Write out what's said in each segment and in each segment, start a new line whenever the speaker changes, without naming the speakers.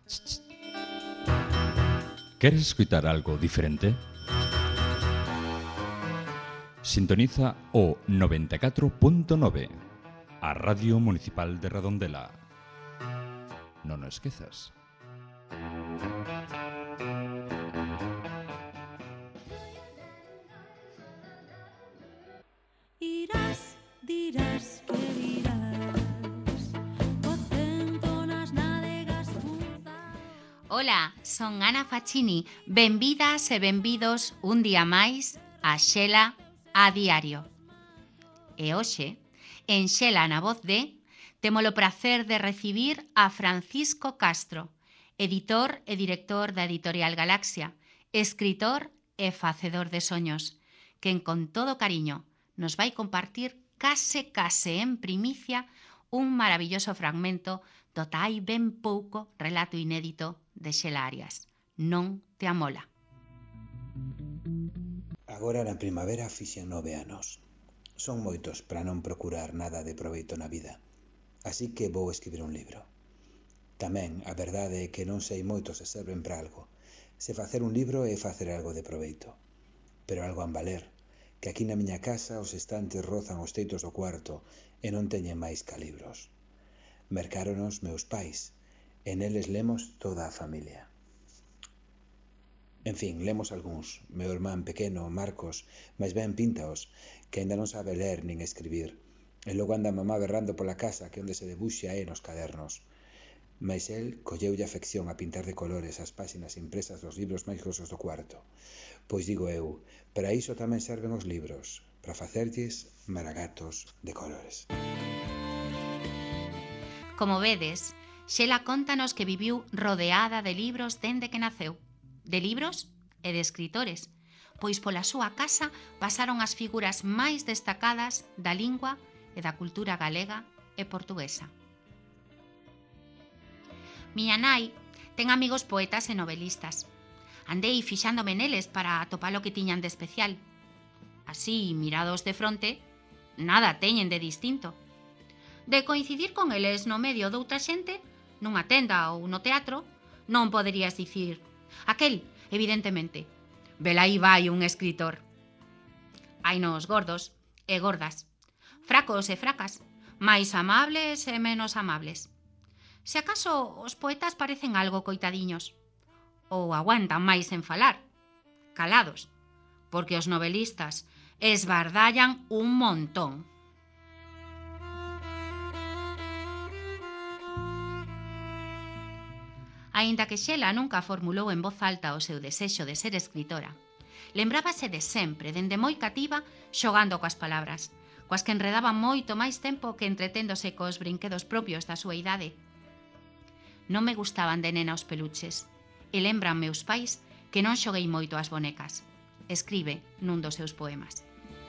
¿Queres escutar algo diferente? Sintoniza o 94.9, a Radio Municipal de Redondela. Non o esquezas.
Irás, dirás que dirás, o tempo nas nádegas fundas.
Ola, son Ana Facchini. Benvidas e benvidos un día máis a Xela a Diario. E hoxe, en Xela na voz de, temos o prazer de recibir a Francisco Castro, editor e director da Editorial Galaxia, escritor e facedor de soños, quen con todo cariño nos vai compartir case en primicia un maravilloso fragmento do tai ben pouco relato inédito de Xela Arias. Non te amola.
Agora na primavera fixen 9 anos. Son moitos para non procurar nada de proveito na vida, así que vou escribir un libro. Tamén a verdade é que non sei moito se serven para algo, se facer un libro é facer algo de proveito. Pero algo han valer, que aquí na miña casa os estantes rozan os teitos do cuarto e non teñen máis ca libros. Mercáronos meus pais, e neles lemos toda a familia. En fin, lemos algúns. Meu irmán pequeno, Marcos, máis ben píntaos, que aínda non sabe ler nin escribir. E logo anda mamá berrando pola casa que onde se debuxa é nos cadernos. Mais el colleulle afección a pintar de colores as páxinas impresas dos libros máis grosos do cuarto. Pois digo eu, para iso tamén serven os libros, para facerlles maragatos de colores.
Como vedes, Xela contanos que viviu rodeada de libros dende que naceu. De libros e de escritores, pois pola súa casa pasaron as figuras máis destacadas da lingua e da cultura galega e portuguesa. Miña nai ten amigos poetas e novelistas. Andei fixándome neles para atopar o que tiñan de especial. Así, mirados de fronte, nada teñen de distinto. De coincidir con eles no medio doutra xente, nunha tenda ou no teatro, non poderías dicir: aquel, evidentemente, velaí vai un escritor. Hainos gordos e gordas, fracos e fracas, máis amables e menos amables. Se acaso os poetas parecen algo coitadiños, ou aguantan máis en falar, calados, porque os novelistas esbardallan un montón. Aínda que Xela nunca formulou en voz alta o seu desexo de ser escritora, lembrábase de sempre, dende moi cativa, xogando coas palabras, coas que enredaba moito máis tempo que entreténdose cos brinquedos propios da súa idade. Non me gustaban de nena os peluches, e lembran meus pais que non xoguei moito ás bonecas, escribe nun dos seus poemas.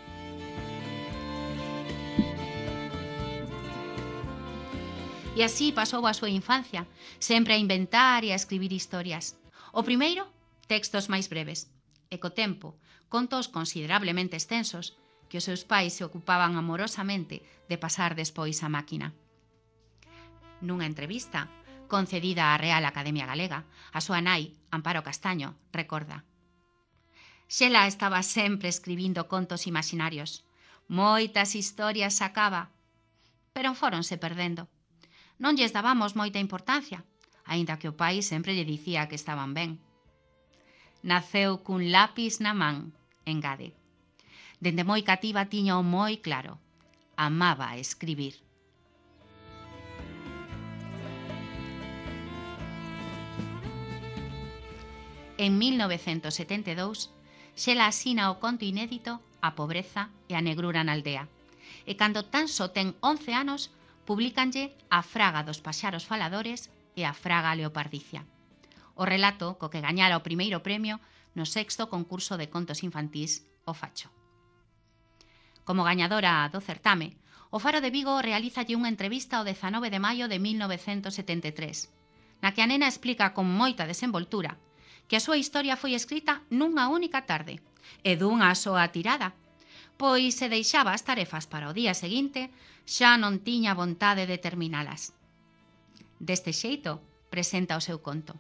E así pasou a súa infancia, sempre a inventar e a escribir historias. O primeiro, textos máis breves, e co tempo, contos considerablemente extensos, que os seus pais se ocupaban amorosamente de pasar despois á máquina. Nunha entrevista, concedida á Real Academia Galega, a súa nai, Amparo Castaño, recorda: Xela estaba sempre escribindo contos imaginarios. Moitas historias sacaba, pero fóronse perdendo. Non lles dábamos moita importancia, aínda que o pai sempre lle dicía que estaban ben. Naceu cun lápis na man, engade. Dende moi cativa tiña o moi claro. Amaba escribir. En 1972, Xela asina o conto inédito A pobreza e a negrura na aldea. E cando tan só ten 11 anos, publícanlle A fraga dos paxaros faladores e A fraga leopardicia. O relato co que gañara o primeiro premio no 6º concurso de contos infantís O Facho. Como gañadora do certame, o Faro de Vigo realízalle unha entrevista o 19 de maio de 1973, na que a nena explica con moita desenvoltura que a súa historia foi escrita nunha única tarde e dunha soa tirada, pois se deixaba as tarefas para o día seguinte, xa non tiña vontade de terminalas. Deste xeito, presenta o seu conto.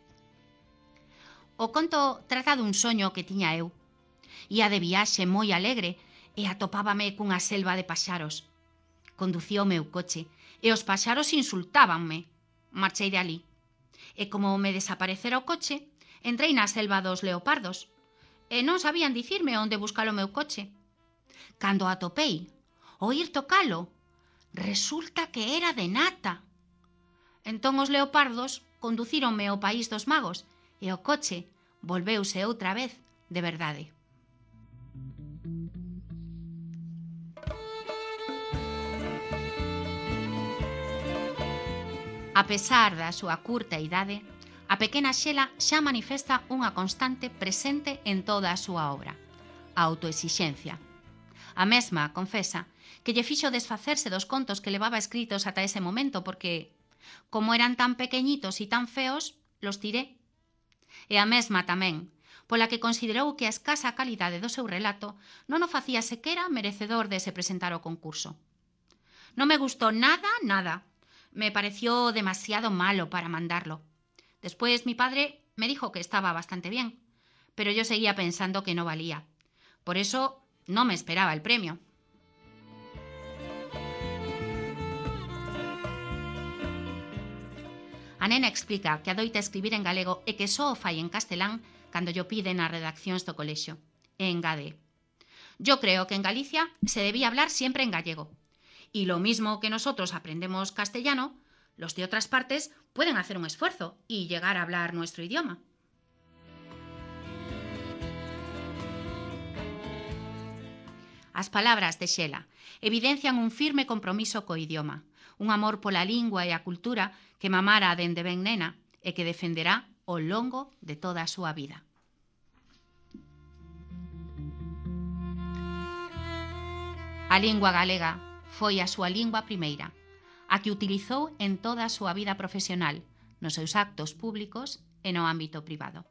O conto trata dun soño que tiña eu. Ia de viaxe moi alegre e atopábame cunha selva de paxaros. Conducía o meu coche e os paxaros insultábanme. Marchei de alí. E como me desaparecera o coche, entrei na selva dos leopardos e non sabían dicirme onde buscar o meu coche. Cando atopei, oír tocalo, resulta que era de nata. Entón os leopardos conducíronme ao país dos magos e o coche volveuse outra vez de verdade. A pesar da súa curta idade, a pequena Xela xa manifesta unha constante presente en toda a súa obra, a autoexixencia. A mesma confesa que lle fixo desfacerse dos contos que levaba escritos ata ese momento porque, como eran tan pequeñitos e tan feos, los tiré. E a mesma tamén, pola que considerou que a escasa calidade do seu relato non o facía sequera merecedor de se presentar ao concurso. Non me gustou nada. Me pareció demasiado malo para mandarlo. Después mi padre me dijo que estaba bastante bien, pero yo seguía pensando que no valía. Por eso no me esperaba el premio. A nena explica que adoita escribir en galego e que só o fai en castelán cando llo piden as redaccións do colexio. E engade: yo creo que en Galicia se debía hablar siempre en gallego. Y lo mismo que nosotros aprendemos castellano, los de otras partes pueden hacer un esfuerzo y llegar a hablar nuestro idioma. As palabras de Xela evidencian un firme compromiso co idioma, un amor pola lingua e a cultura que mamara dende ben nena e que defenderá ao longo de toda a súa vida. A lingua galega foi a súa lingua primeira, a que utilizou en toda a súa vida profesional, nos seus actos públicos e no ámbito privado.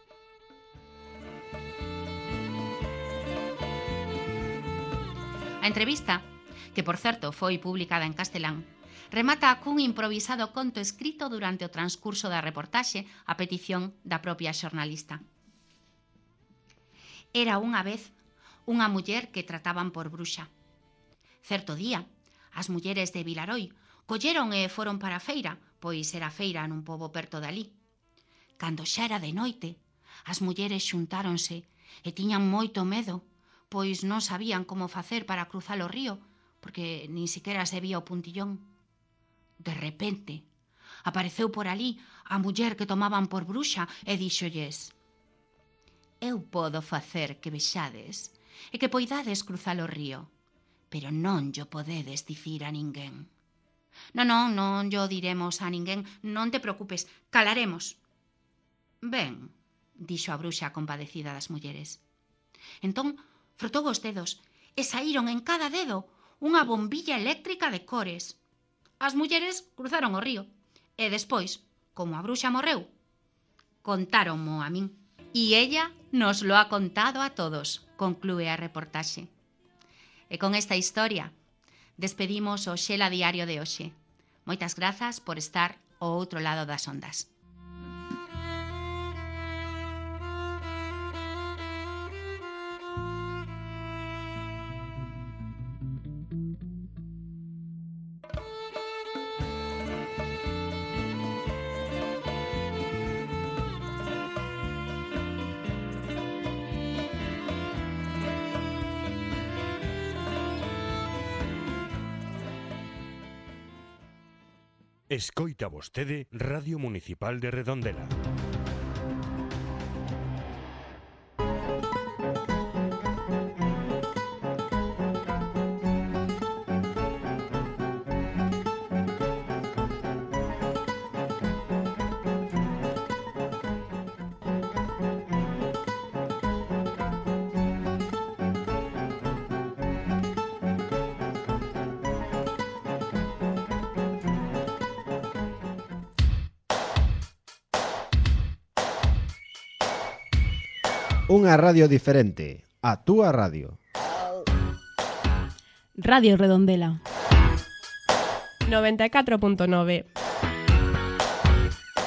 A entrevista, que por certo foi publicada en castelán, remata cun improvisado conto escrito durante o transcurso da reportaxe a petición da propia xornalista. Era unha vez unha muller que trataban por bruxa. Certo día, as mulleres de Vilaroi colleron e foron para a feira, pois era feira nun pobo perto dali. Cando xa era de noite, as mulleres xuntáronse e tiñan moito medo, pois non sabían como facer para cruzar o río, porque nin siquiera se vía o puntillón. De repente, apareceu por ali a muller que tomaban por bruxa e díxolles: eu podo facer que vexades e que poidades cruzar o río, pero non llo podedes dicir a ninguén. Non llo diremos a ninguén, non te preocupes, calaremos. Ben, dixo a bruxa compadecida das mulleres. Entón, frotou os dedos e saíron en cada dedo unha bombilla eléctrica de cores. As mulleres cruzaron o río e despois, como a bruxa morreu, contáronmo a min. E ella nos lo ha contado a todos, conclúe a reportaxe. E con esta historia despedimos o Xela Diario de hoxe. Moitas grazas por estar ao outro lado das ondas.
Escoita vostede Radio Municipal de Redondela.
Unha radio diferente, a túa radio.
Radio Redondela
94.9.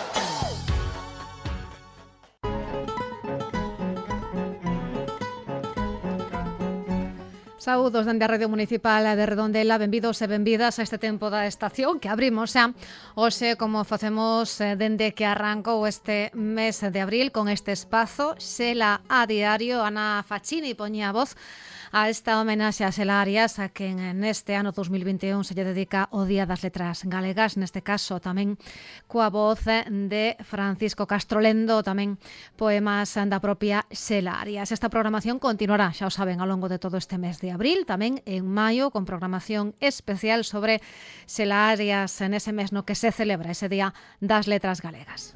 Saúdos dende a Radio Municipal de Redondela, benvidos e benvidas a este tempo da estación que abrimos xa hoxe como facemos dende que arrancou este mes de abril con este espazo Xela a Diario. Ana Facchini poñía a voz a esta homenaxe a Xela Arias, a quen neste ano 2021 se lle dedica o Día das Letras Galegas, neste caso tamén coa voz de Francisco Castrolendo, tamén poemas da propia Xela Arias. Esta programación continuará, xa o saben, ao longo de todo este mes de abril, tamén en maio, con programación especial sobre Xela Arias nese mes no que se celebra ese Día das Letras Galegas.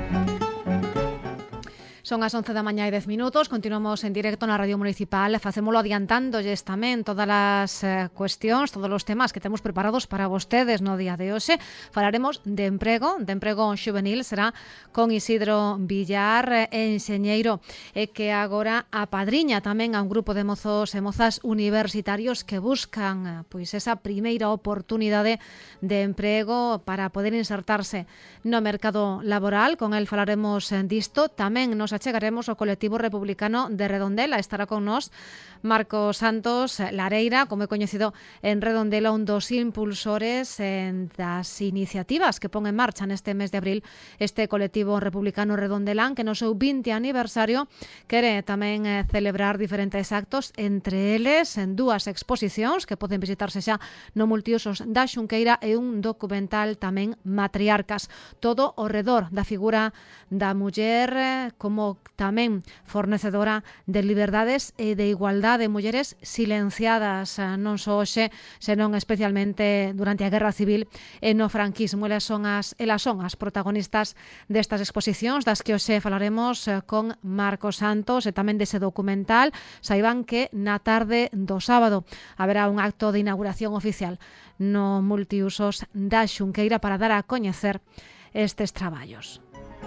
Son as 11 da mañá e 10 minutos, continuamos en directo na Radio Municipal, facémolo adiantándolles tamén todas as cuestións, todos os temas que temos preparados para vostedes no día de hoxe. Falaremos de emprego xuvenil, será con Isidro Villar, enxeñeiro, que agora apadriña tamén a un grupo de mozos e mozas universitarios que buscan pois esa primeira oportunidade de emprego para poder insertarse no mercado laboral. Con el falaremos disto, tamén nos achegaremos ao colectivo republicano de Redondela. Estará con nós Marcos Santos Lareira, como é coñecido en Redondela, un dos impulsores das iniciativas que pon en marcha neste mes de abril este colectivo republicano redondelán, que no seu 20 aniversario quere tamén celebrar diferentes actos, entre eles en dúas exposicións que poden visitarse xa no Multiusos da Xunqueira e un documental tamén, Matriarcas, todo ao redor da figura da muller como tamén fornecedora de liberdades e de igualdade, mulleres silenciadas non só hoxe, senón especialmente durante a Guerra Civil e no franquismo. Elas son as protagonistas destas exposicións das que hoxe falaremos con Marcos Santos, e tamén dese documental. Saiban que na tarde do sábado haberá un acto de inauguración oficial no Multiusos da Xunqueira para dar a coñecer estes traballos.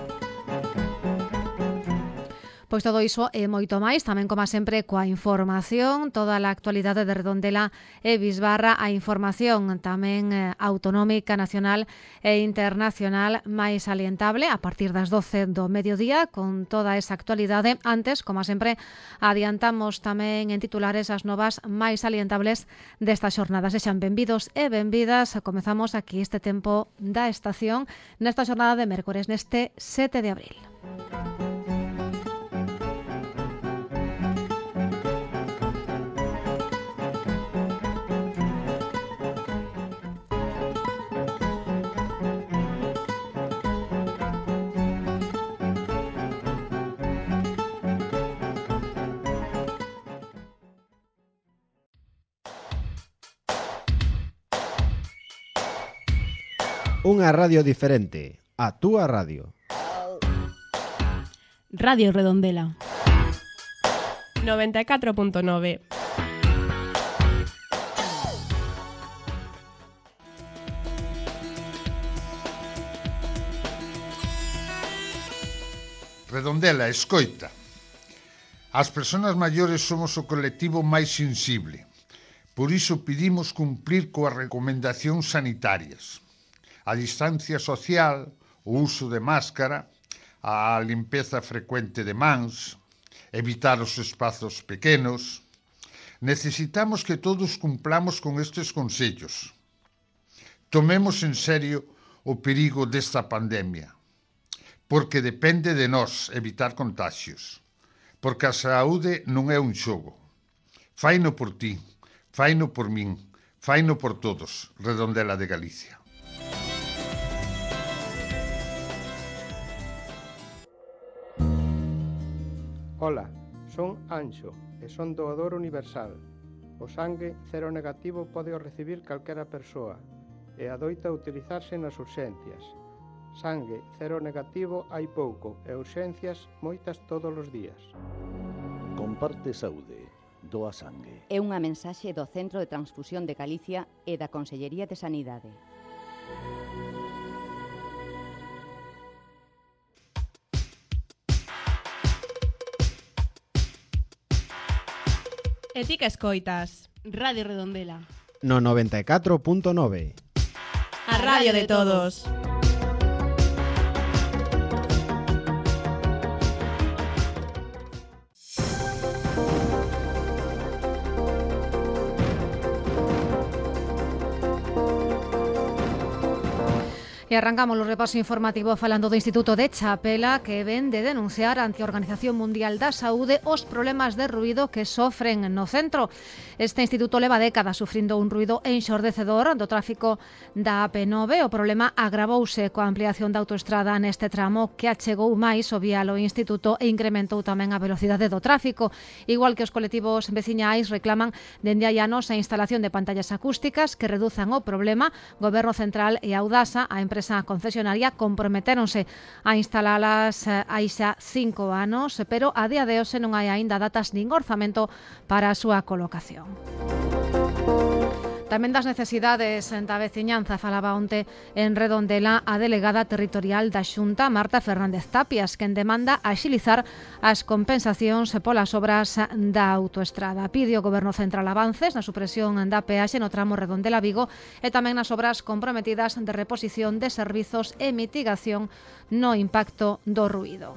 Pois todo iso e moito máis, tamén como sempre coa información, toda a actualidade de Redondela e Bisbarra, a información tamén autonómica, nacional e internacional máis salientable a partir das 12 do mediodía, con toda esa actualidade. Antes, como sempre, adiantamos tamén en titulares as novas máis salientables desta xornada. Sexan benvidos e benvidas, comezamos aquí este tempo da estación nesta xornada de mércores, neste 7 de abril.
Unha radio diferente, a túa radio.
Radio Redondela 94.9.
Redondela, escoita. As persoas maiores somos o colectivo máis sensible. Por iso pedimos cumplir coas recomendacións sanitarias. A distancia social, o uso de máscara, a limpeza frecuente de mans, evitar os espazos pequenos. Necesitamos que todos cumplamos con estes consellos. Tomemos en serio o perigo desta pandemia, porque depende de nós evitar contagios, porque a saúde non é un xogo. Faino por ti, faino por min, faino por todos. Redondela de Galicia.
Ola, son Anxo e son doador universal. O sangue cero negativo pode o recibir calquera persoa e adoita utilizarse nas urxencias. Sangue cero negativo hai pouco e urxencias moitas todos os días.
Comparte saúde, doa sangue.
É unha mensaxe do Centro de Transfusión de Galicia e da Consellería de Sanidade.
E ti que escoitas? Radio Redondela
No 94.9.
A radio de todos.
E arrancamos o repaso informativo falando do Instituto de Chapela, que ven de denunciar ante a Organización Mundial da Saúde os problemas de ruído que sofren no centro. Este instituto leva décadas sufrindo un ruído enxordecedor do tráfico da AP9. O problema agravouse coa ampliación da autoestrada neste tramo, que achegou máis o vial ao instituto e incrementou tamén a velocidade do tráfico. Igual que os colectivos veciñais reclaman dende hai anos a instalación de pantallas acústicas que reduzan o problema, Goberno Central e Audasa, a empresa concesionaria, comprometéronse a instalalas hai xa 5 anos, pero a día de hoxe non hai aínda datas nin orzamento para a súa colocación. Tamén das necesidades da veciñanza falaba onte en Redondela a delegada territorial da Xunta, Marta Fernández Tapias, quen demanda axilizar as compensacións polas obras da autoestrada. Pide ao Goberno Central avances na supresión da peaxe no tramo Redondela-Vigo e tamén nas obras comprometidas de reposición de servizos e mitigación no impacto do ruído.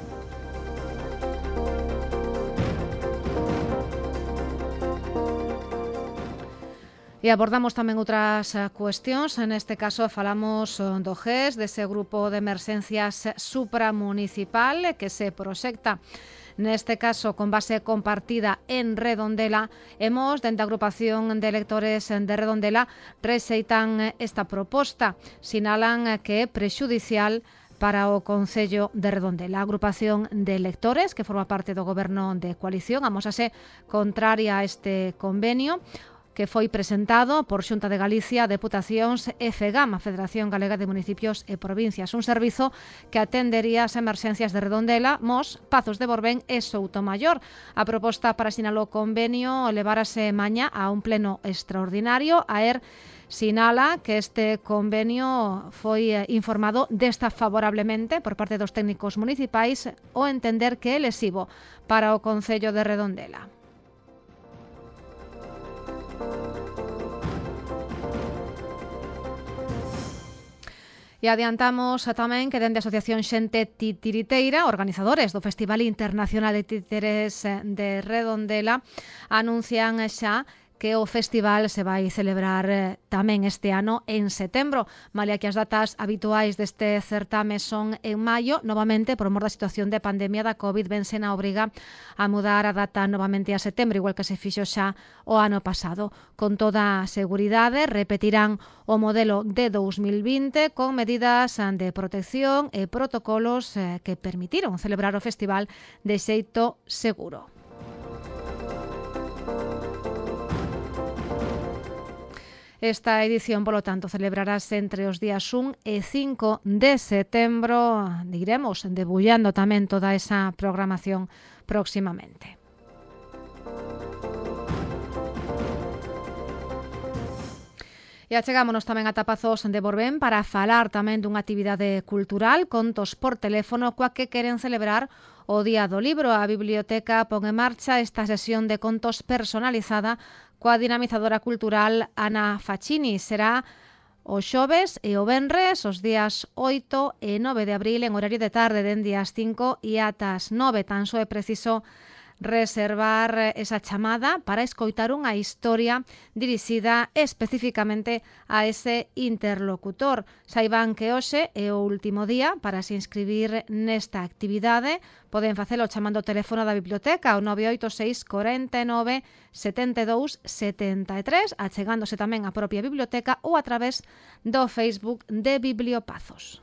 E abordamos tamén outras cuestións. Neste caso falamos do GES, dese grupo de emerxencias supramunicipal que se proxecta, neste caso con base compartida en Redondela. Hemos, dende a agrupación de electores de Redondela, rexeitan esta proposta. Sinalan que é prexudicial para o Concello de Redondela. A agrupación de electores, que forma parte do goberno de coalición, amosase contraria a este convenio, que foi presentado por Xunta de Galicia, Deputacións e FEGAM, a Federación Galega de Municipios e Provincias. Un servizo que atendería as emerxencias de Redondela, Mos, Pazos de Borbén e Soutomaior. A proposta para sinalar o convenio levárase mañá a un pleno extraordinario. AER sinala que este convenio foi informado desta favorablemente por parte dos técnicos municipais, ao entender que é lesivo para o Concello de Redondela. E adiantamos tamén que dende a Asociación Xente Titiriteira, organizadores do Festival Internacional de Títeres de Redondela, anuncian xa que o festival se vai celebrar tamén este ano en setembro, malia que as datas habituais deste certame son en maio. Novamente, por mor da situación de pandemia da COVID, vense na obriga a mudar a data novamente a setembro, igual que se fixo xa o ano pasado. Con toda a seguridade, repetirán o modelo de 2020 con medidas de protección e protocolos que permitiron celebrar o festival de xeito seguro. Esta edición, polo tanto, celebrarase entre os días 1 e 5 de setembro. Iremos debullando tamén toda esa programación próximamente. E achegámonos tamén a Pazos de Borbén para falar tamén dunha actividade cultural, contos por teléfono, coa que queren celebrar o Día do Libro. A biblioteca pon en marcha esta sesión de contos personalizada coa dinamizadora cultural Ana Facchini. Será o xoves e o venres, os días 8 e 9 de abril, en horario de tarde, dende as 5 e ata as 9. Tan só é preciso reservar esa chamada para escoitar unha historia dirixida especificamente a ese interlocutor. Saiban que hoxe é o último día para se inscribir nesta actividade. Poden facelo chamando o teléfono da biblioteca ao 986 49 72 73, achegándose tamén á propia biblioteca ou a través do Facebook de Bibliopazos.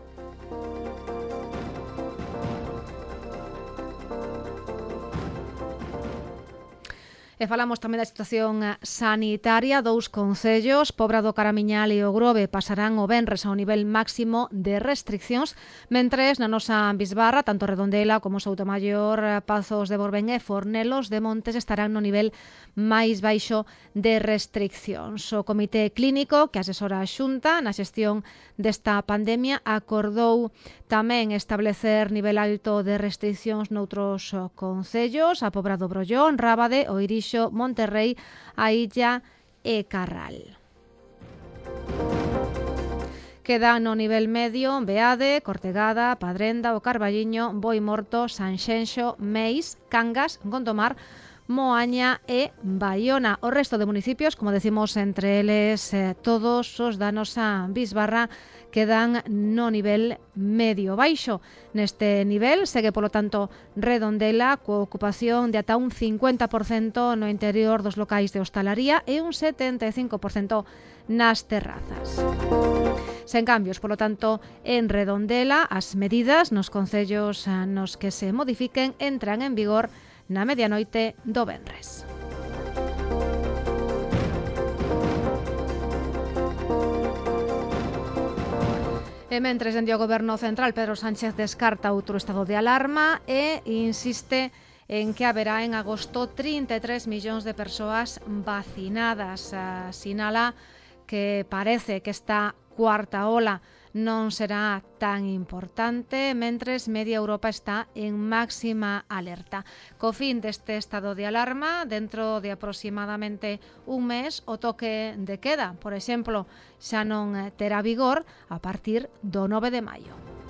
E falamos tamén da situación sanitaria. 2 concellos, Pobra do Caramiñal e o Grove, pasarán o venres ao nivel máximo de restriccións, mentres na nosa bisbarra, tanto Redondela como Soutomaior, Pazos de Borbén e Fornelos de Montes estarán no nivel máis baixo de restriccións. O Comité Clínico, que asesora a Xunta na xestión desta pandemia, acordou tamén establecer nivel alto de restriccións noutros concellos, a Pobra do Brollón, Rábade, o Irixo, Monterrei, a Illa e Carral. Queda no nivel medio Beade, Cortegada, Padrenda, o Carballiño, Boimorto, Sanxenxo, Meis, Cangas, Gondomar, Moaña e Baiona. O resto de municipios, como decimos, entre eles todos os da nosa bisbarra, quedan no nivel medio baixo. Neste nivel segue, polo tanto, Redondela, coa ocupación de ata un 50% no interior dos locais de hostalaría e un 75% nas terrazas. Sen cambios, polo tanto, en Redondela, as medidas nos concellos nos que se modifiquen entran en vigor na medianoite do venres. E mentres, dende o Goberno Central, Pedro Sánchez descarta outro estado de alarma e insiste en que haberá en agosto 33 millóns de persoas vacinadas. Sinala que parece que esta cuarta ola non será tan importante, mentres media Europa está en máxima alerta. Co fin deste estado de alarma, dentro de aproximadamente un mes, o toque de queda, por exemplo, xa non terá vigor a partir do 9 de maio.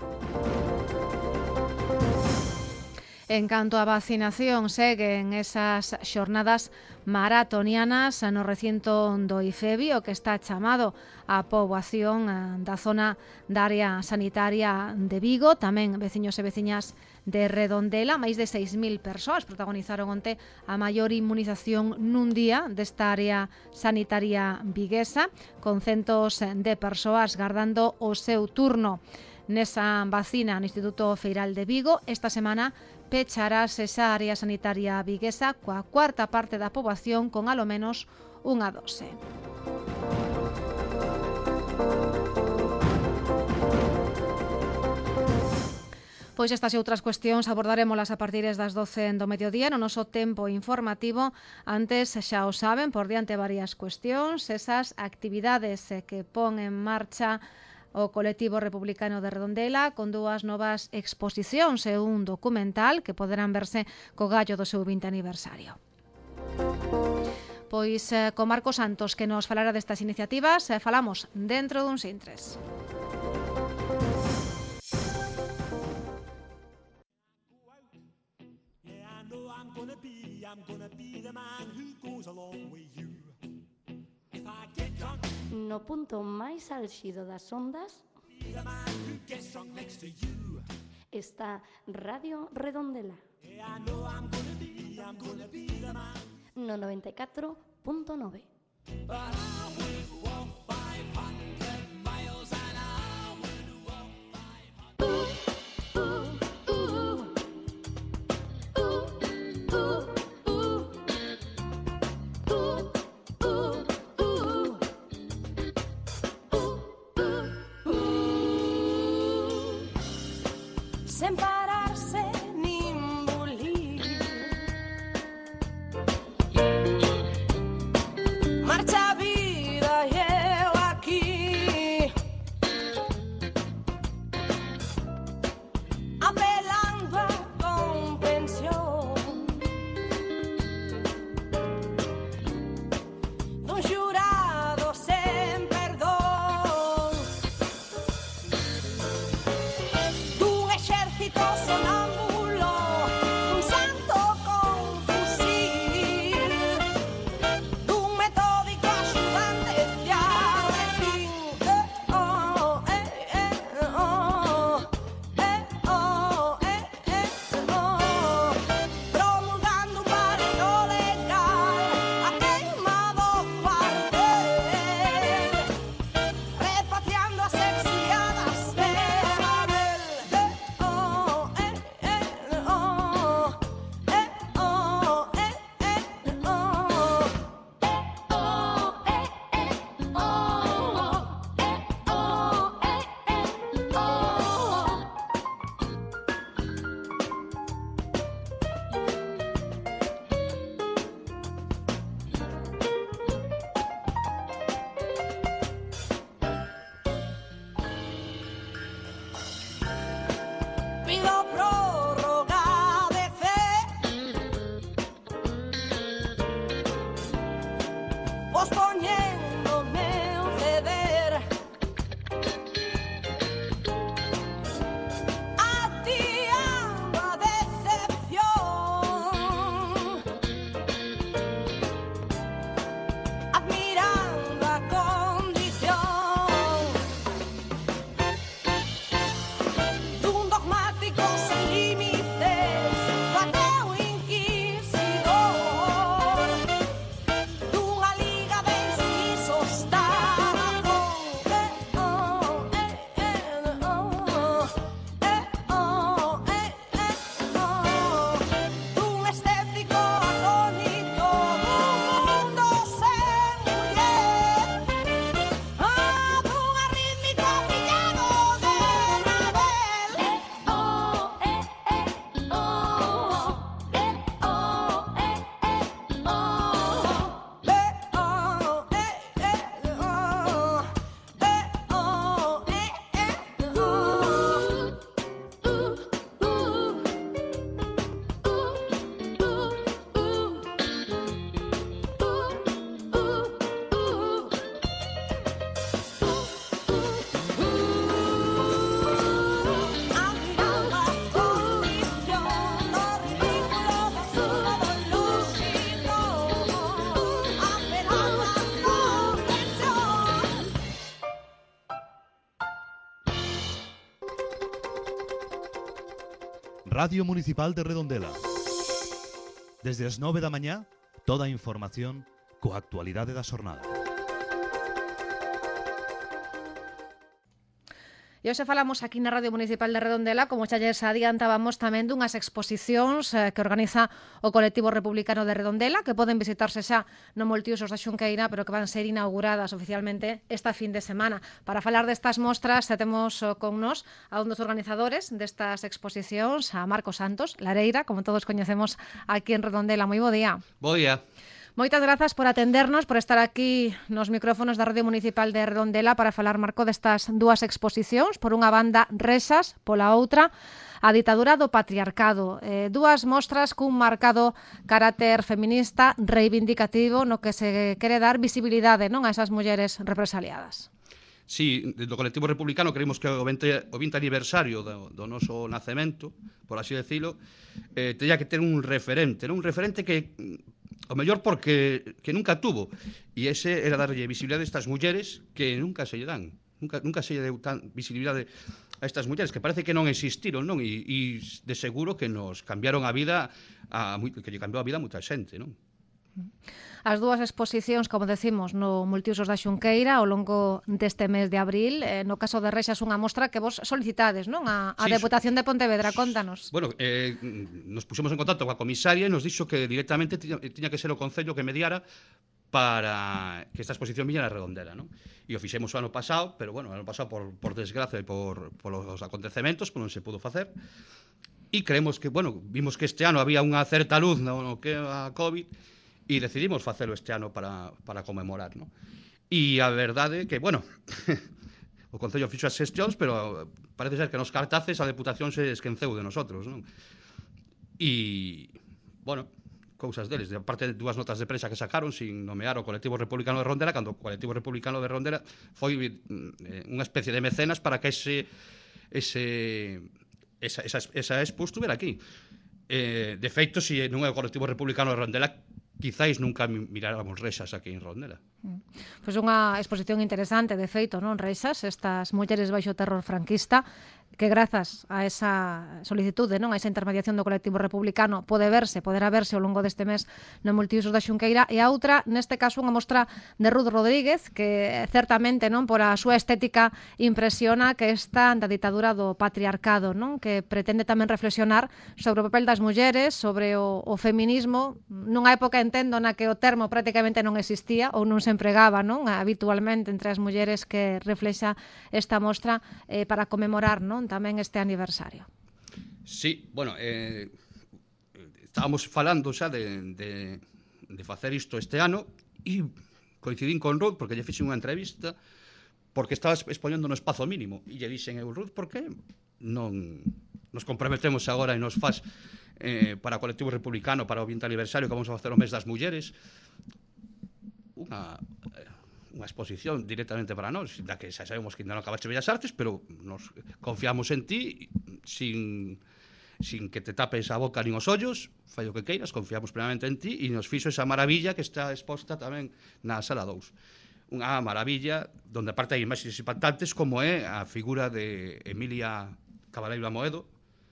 En canto á vacinación, seguen esas xornadas maratonianas no recinto do IFEBI, o que está chamado a poboación da zona da área sanitaria de Vigo, tamén veciños e veciñas de Redondela. Máis de 6.000 persoas protagonizaron onte a maior inmunización nun día desta área sanitaria viguesa, con centos de persoas gardando o seu turno. Nesa vacina no Instituto Feiral de Vigo, esta semana pecharás esa área sanitaria viguesa coa cuarta parte da poboación con alo menos unha dose. Pois estas e outras cuestións abordarémolas a partir das 12 do mediodía no noso tempo informativo. Antes, xa o saben, por diante varias cuestións, esas actividades que pon en marcha o colectivo republicano de Redondela, con dúas novas exposicións e un documental que poderán verse co gallo do seu 20 aniversario. Pois con Marcos Santos, que nos falará destas iniciativas, falamos dentro duns intres.
No punto máis álxido das ondas está Radio Redondela no 94.9.
Sen pararse nin bulir, marcha a vida e eu aquí, apelando a comprensión dun xurado sen perdón, dun exército
Radio Municipal de Redondela. Desde as 9 da mañá, toda a información coa actualidade da xornada.
E hoxe falamos aquí na Radio Municipal de Redondela, como xa lles adiantábamos, tamén dunhas exposicións que organiza o Colectivo Republicano de Redondela, que poden visitarse xa no Multiusos da Xunqueira, pero que van ser inauguradas oficialmente esta fin de semana. Para falar destas mostras, temos con nós a un dos organizadores destas exposicións, a Marcos Santos, Lareira, como todos coñecemos aquí en Redondela. Moi bo día.
Bo día.
Moitas grazas por atendernos, por estar aquí nos micrófonos da Radio Municipal de Redondela para falar, Marco, destas dúas exposicións. Por unha banda, Rexas, pola outra, a ditadura do patriarcado. Dúas mostras cun marcado carácter feminista reivindicativo no que se quere dar visibilidade, non, a esas mulleres represaliadas.
Sí, do Colectivo Republicano creemos que o 20 aniversario do noso nacemento, por así decirlo, teña que ter un referente, non? Un referente que o mellor porque que nunca tuvo, e ese era darlle visibilidade a estas mulleres que nunca se lle dan, nunca se lle deu tan visibilidade a estas mulleres que parece que non existiron, non? E de seguro que nos cambiaron a vida, que lle cambiou a vida a moita xente, non?
As dúas exposicións, como decimos, no Multiusos da Xunqueira ao longo deste mes de abril. No caso de Rexas, unha mostra que vos solicitades, non? A Deputación de Pontevedra, contanos.
Bueno, nos puxemos en contacto coa comisaria e nos dixo que directamente tiña que ser o Concello que mediara para que esta exposición viñera a Redondela, non? E o fixemos o ano pasado, pero bueno, o ano pasado por desgracia e por os acontecementos, non se pudo facer. E creemos que, bueno, vimos que este ano había unha certa luz no que a COVID e decidimos facelo este ano para conmemorar, non? E a verdade que, bueno, o Concello fixo as xestións, pero parece ser que nos cartaces a Deputación se esquenceu de nosotros, non? E, bueno, cousas deles, de parte de dúas notas de prensa que sacaron sin nomear o Colectivo Republicano de Rondela, cando o Colectivo Republicano de Rondela foi unha especie de mecenas para que esa expo estuvera aquí. De feito, se non é o Colectivo Republicano de Rondela, quizáis nunca miráramos Rexas aquí en Rondela.
Pois unha exposición interesante, de feito, non, Rexas, estas mulleres baixo o terror franquista, que grazas a esa solicitude, non, a esa intermediación do Colectivo Republicano poderá verse ao longo deste mes no Multiusos da Xunqueira. E a outra, neste caso, unha mostra de Ruth Rodríguez, que certamente, non, por a súa estética impresiona, que esta da ditadura do patriarcado, non, que pretende tamén reflexionar sobre o papel das mulleres, sobre o feminismo, nunha época, entendo, na que o termo prácticamente non existía ou non se empregaba, non, habitualmente entre as mulleres, que reflexa esta mostra para conmemorar, non, tamén este aniversario.
Sí, bueno, estábamos falando xa de facer isto este ano e coincidín con Ruth porque lle fixen unha entrevista porque estaba expoñendo no espazo mínimo e lle dixen eu, Ruth, por que non nos comprometemos agora e nos faz para o Colectivo Republicano, para o 20 aniversario que vamos a facer o mes das mulleres, unha exposición directamente para nós, da que xa sabemos que ainda non acabaste Bellas Artes, pero nos confiamos en ti sin que te tapes a boca nin os ollos, fai o que queiras, confiamos plenamente en ti e nos fixo esa maravilla que está exposta tamén na Sala 2. Unha maravilla donde aparte hai imaxes impactantes como é a figura de Emilia Cabaleiro Amoedo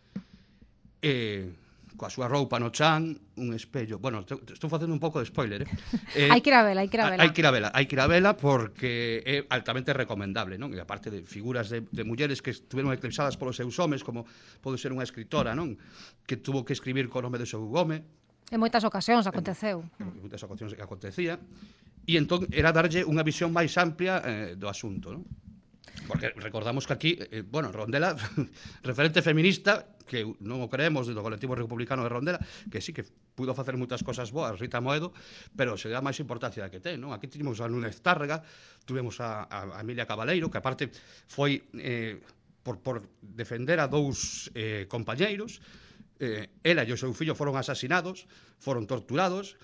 coa súa roupa no chan, un espello. Bueno, estou facendo un pouco de spoiler,
Hai que ir a vela, hai que ir a vela
porque é altamente recomendable, non? E aparte de figuras de mulleres que estuveron eclipsadas polos seus homes, como pode ser unha escritora, non? Que tuvo que escribir co nome do seu home.
En moitas ocasións aconteceu.
En moitas ocasións que acontecía. E entón era darlle unha visión máis amplia do asunto, non? Porque recordamos que aquí, bueno, Rondela, referente feminista, que non o creemos do Colectivo Republicano de Rondela, que sí que pudo facer moitas cosas boas, Rita Moedo, pero se dá máis importancia que ten, non? Aquí tivemos a Núñez Tárrega, tuvemos a Emilia Cabaleiro, que aparte foi por defender a dous compañeiros, ela e o seu fillo foron asasinados, foron torturados,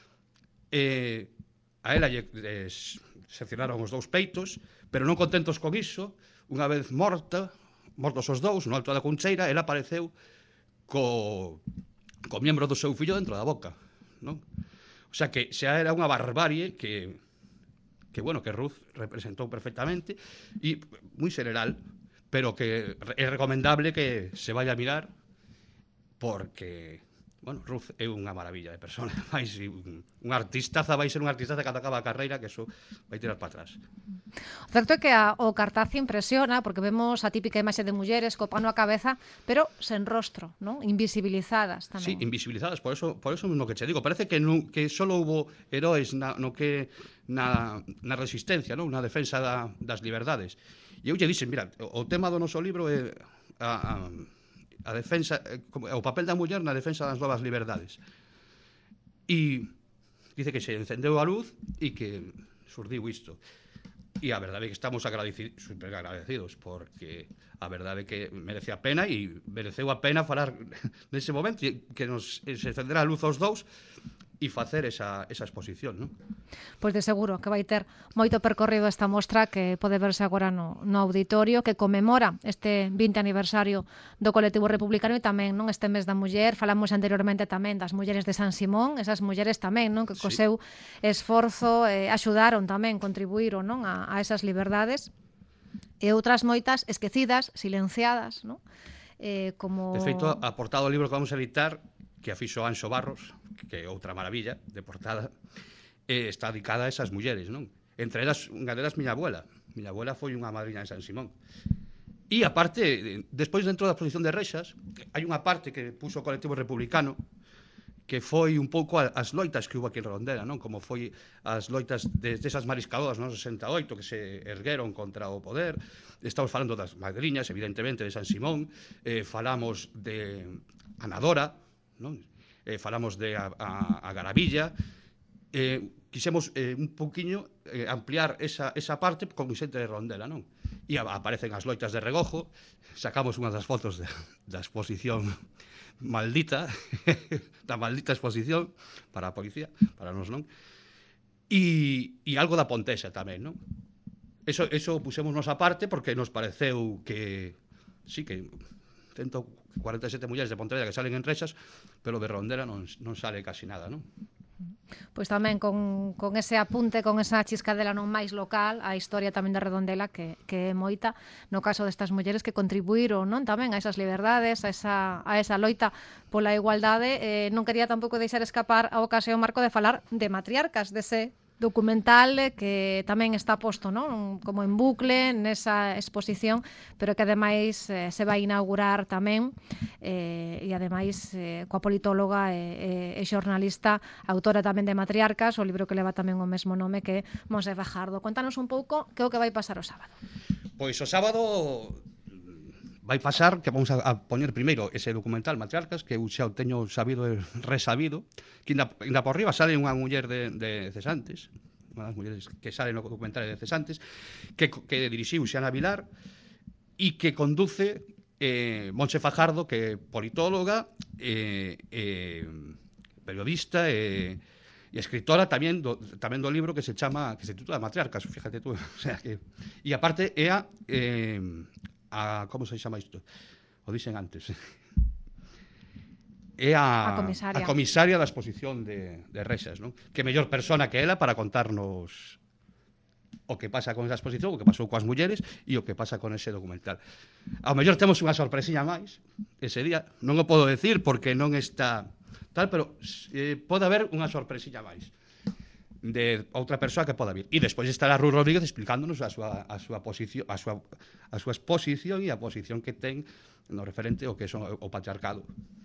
a ela se cerraron os dous peitos, pero non contentos con iso, unha vez mortos os dous, no alto da Cuncheira, ela apareceu co miembro do seu fillo dentro da boca, non? O sea que xa era unha barbarie que bueno, que Ruth representou perfectamente e moi general, pero que é recomendable que se vaya a mirar porque, bueno, Ruth é unha maravilla de persona, vai ser un artistaza, vai ser un artistaza cando acaba a carreira, que eso vai tirar para atrás.
O certo é que o cartaz impresiona, porque vemos a típica imaxe de mulleres co pano á cabeza, pero sen rostro, non? Invisibilizadas tamén.
Sí, invisibilizadas, por eso mesmo que che digo, parece que solo hubo heróis na resistencia, non? Na defensa das liberdades. E eu lle dixen, mira, o tema do noso libro é a defensa, o papel da muller na defensa das novas liberdades. E dice que se encendeu a luz e que surdiu isto. E a verdade é que estamos super agradecidos, porque a verdade é que merece a pena, e mereceu a pena falar nese momento, que se encendera a luz aos dous e facer esa exposición, non?
Pois de seguro que vai ter moito percorrido esta mostra, que pode verse agora no auditorio, que conmemora este 20 aniversario do colectivo republicano, e tamén non este mes da muller. Falamos anteriormente tamén das mulleres de San Simón, esas mulleres tamén, non, que co seu esforzo axudaron tamén, contribuíron, non, a esas liberdades, e outras moitas esquecidas, silenciadas, non? Como...
De feito, a portada do libro que vamos a editar, que a fixo Anxo Barros, que é outra maravilla de portada, está dedicada a esas mulleres, non? Entre elas, unha delas, miña abuela. Miña abuela foi unha madriña de San Simón. E aparte, despois dentro da exposición de Rexas, hai unha parte que puxo o colectivo republicano, que foi un pouco as loitas que hubo aquí en Redondela, non? Como foi as loitas desas mariscadoras, non? 68, que se ergueron contra o poder. Estamos falando das madriñas, evidentemente, de San Simón. Falamos de Anadora, non? Falamos de a Garavilla. Quixemos un pouquiño ampliar esa parte con xente de Redondela, non? E aparecen as loitas de Regojo. Sacamos unhas das fotos da exposición maldita, da maldita exposición para a policía, para nós non. E algo da Pontesa tamén, non? Eso pusemos nos aparte porque nos pareceu que sí, que 147 mulleres de Pontevedra que salen en Rexas, pero de Redondela non sale casi nada, non?
Pois tamén con ese apunte, con esa chiscadela non máis local, a historia tamén de Redondela, que é moita, no caso destas mulleres que contribuíron, non, tamén a esas liberdades, a esa loita pola igualdade. Non quería tampouco deixar escapar a ocasión, Marco, de falar de Matriarcas, dese documental que tamén está posto, non, como en bucle nesa exposición, pero que ademais se vai inaugurar tamén, e ademais coa politóloga e xornalista, autora tamén de Matriarcas, o libro que leva tamén o mesmo nome, que é Monse Fajardo. Contanos un pouco que é o que vai pasar o sábado.
Pois o sábado vai pasar que vamos a poñer primeiro ese documental Matriarcas, que eu xa o teño sabido e resabido, que ainda por riba sale unha muller de Cesantes, unha das mulleres que sale no documental de Cesantes, que dirixiu Xana Vilar, e que conduce Monse Fajardo, que é politóloga, periodista e escritora tamén do libro que se titula Matriarcas, fíjate tú, o sea que, e aparte é a como se chama isto? O dixen antes. É a comisaria da exposición de Rexas, non? Que mellor persona que ela para contarnos o que pasa con esa exposición, o que pasou coas mulleres e o que pasa con ese documental. Ao mellor temos unha sorpresiña máis ese día, non o podo decir porque non está tal, pero pode haber unha sorpresiña máis de outra persoa que poda vir. E despois estará Ruth Rodríguez explicándonos a súa exposición e a posición que ten no referente ao que son o patriarcado.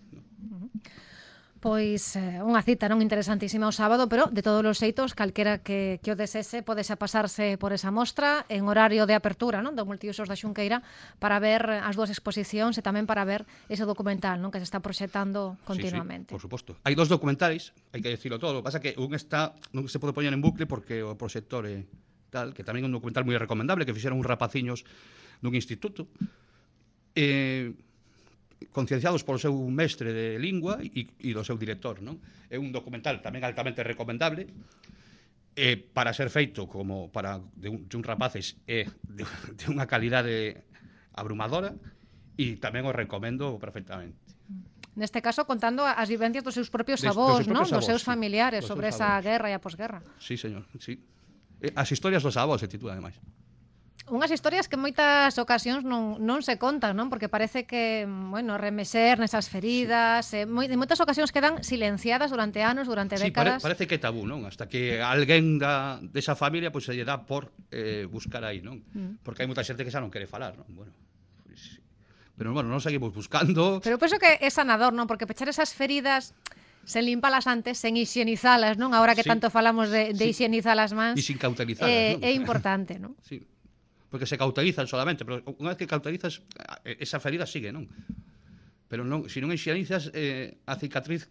Pois unha cita non interesantísima o sábado, pero de todos os xeitos, calquera que o desese podese pasarse por esa mostra en horario de apertura, non, do Multiusos da Xunqueira, para ver as dúas exposicións e tamén para ver ese documental, non, que se está proxectando continuamente.
Sí, por suposto. Hai dos documentais, hai que decirlo todo, o que pasa que un non se pode poñer en bucle porque o proxector é tal, que tamén é un documental moi recomendable que fixeron uns rapaciños dun instituto, concienciados polo seu mestre de lingua e do seu director, non? É un documental tamén altamente recomendable, para ser feito como para de un rapaces de unha calidade abrumadora, e tamén o recomendo perfectamente.
Neste caso, contando as vivencias dos seus propios avós, non? Dos seus familiares sobre esa guerra e a posguerra.
Sí, señor, sí. As historias dos avós se titula, ademais.
unhas historias que en moitas ocasións non se contan, non? Porque parece que, bueno, remexer nesas feridas, en moitas ocasións quedan silenciadas durante anos, durante
Sí,
décadas.
parece que é tabú, non? Hasta que alguén desa familia pois se lle dá por buscar aí, non? Porque hai moita xente que xa non quere falar, non? Bueno, pois, pero bueno, non seguimos buscando.
Pero penso que é sanador, non? Porque pechar esas feridas sen limpalas antes, sen hixienizalas, non? Agora que
Sí,
tanto falamos de hixienizar as mans,
E sin cauterizalas, non?
é importante, non?
Sí. Porque se cauterizan solamente, pero unha vez que cauterizas, esa ferida sigue, non? Pero non, se non hixienizas, a cicatriz,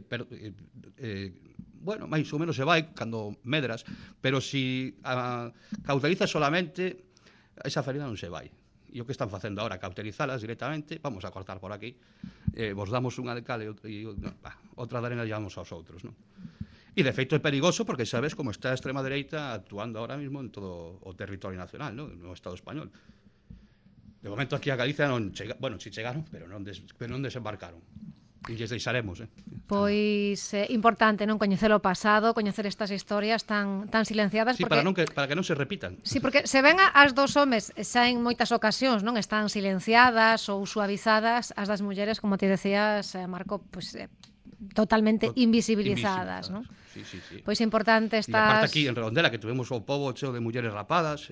bueno, máis ou menos se vai cando medras, pero se cauterizas solamente, esa ferida non se vai. E o que están facendo agora, cauterizalas directamente, vamos a cortar por aquí, vos damos unha de cal e outra de arena llevamos aos outros, non? E de feito é perigoso porque sabes como está a extrema dereita actuando ahora mismo en todo o territorio nacional, ¿no? No Estado español. De momento aquí a Galicia non bueno, si chegaron, pero non desembarcaron. E lles deixaremos,
Pois importante non coñecer o pasado, coñecer estas historias tan silenciadas.
Sí,
porque...
para que non se repitan.
Sí, porque se ven as dos homes xa en moitas ocasións, non están silenciadas ou suavizadas, as das mulleres, como te decías, Marco, pues, totalmente invisibilizadas, non?
Sí.
Pois é importante estas...
E aparte aquí en Redondela que tuvemos o pobo cheo de mulleres rapadas,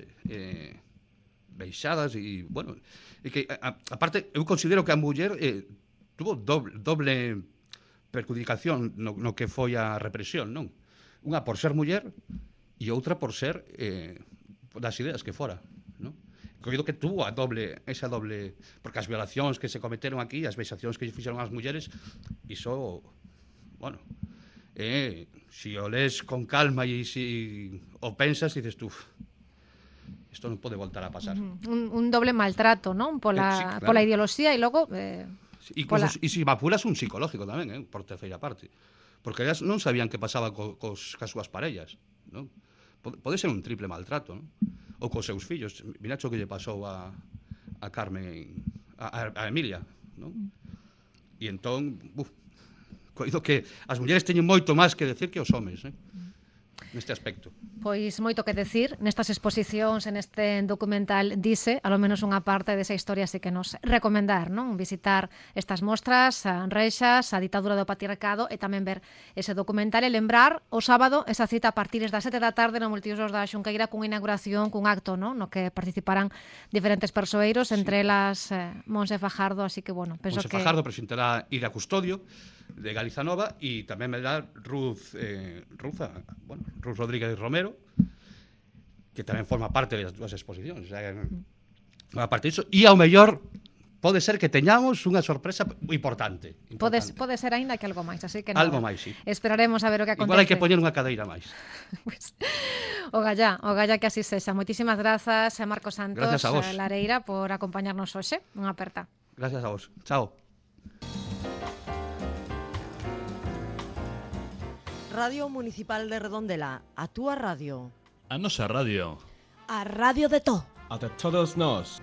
beixadas e, bueno, e que aparte eu considero que a muller tuvo doble perjudicación no que foi a represión, non? Unha por ser muller e outra por ser das ideas que fora, non? Coido que tuvo esa doble, porque as violacións que se cometeron aquí, as vexacións que fixeron as mulleres, iso, bueno, si o lees con calma e si o pensas, dices tú, isto non pode voltar a pasar.
Un doble maltrato, non?
Sí, claro.
Pola ideoloxía e logo...
Incluso, e se vapulas un psicológico tamén, por terceira parte. Porque elas non sabían que pasaba cas súas parellas, non? Pode ser un triple maltrato, non? Ou cos seus fillos. Miracho que lle pasou a Carmen, a Emilia, non? E entón, coido que as mulleres teñen moito máis que decir que os homes, neste aspecto.
Pois moito que decir nestas exposicións, en este documental Dice, alo menos unha parte desa historia sí que nos recomendar, non? Visitar estas mostras, a Reixas, a ditadura do patriarcado e tamén ver ese documental e lembrar o sábado esa cita a partir das 7 da tarde no Multiusos da Xunqueira cunha inauguración, cun acto, non? No que participarán diferentes persoeiros, entre elas Monse Fajardo, así que, bueno, penso
Monse Fajardo presentará Ira Custodio de Galiza Nova e tamén me dá Ruth Rodríguez Romero, que tamén forma parte das dúas exposicións. Aparte disso, e ao mellor pode ser que teñamos unha sorpresa importante.
Pode ser aínda que algo máis, así que
algo máis, sí.
Esperaremos a ver o que acontece.
Igual hai que poñer unha cadeira máis.
Pues, o gallá que así sexa. Moitísimas grazas a Marcos Santos Lareira por acompañarnos hoxe. Unha aperta.
Gracias a vos. Chao.
Radio Municipal de Redondela, a túa radio.
A nosa radio.
A radio de todo.
A de todos nós.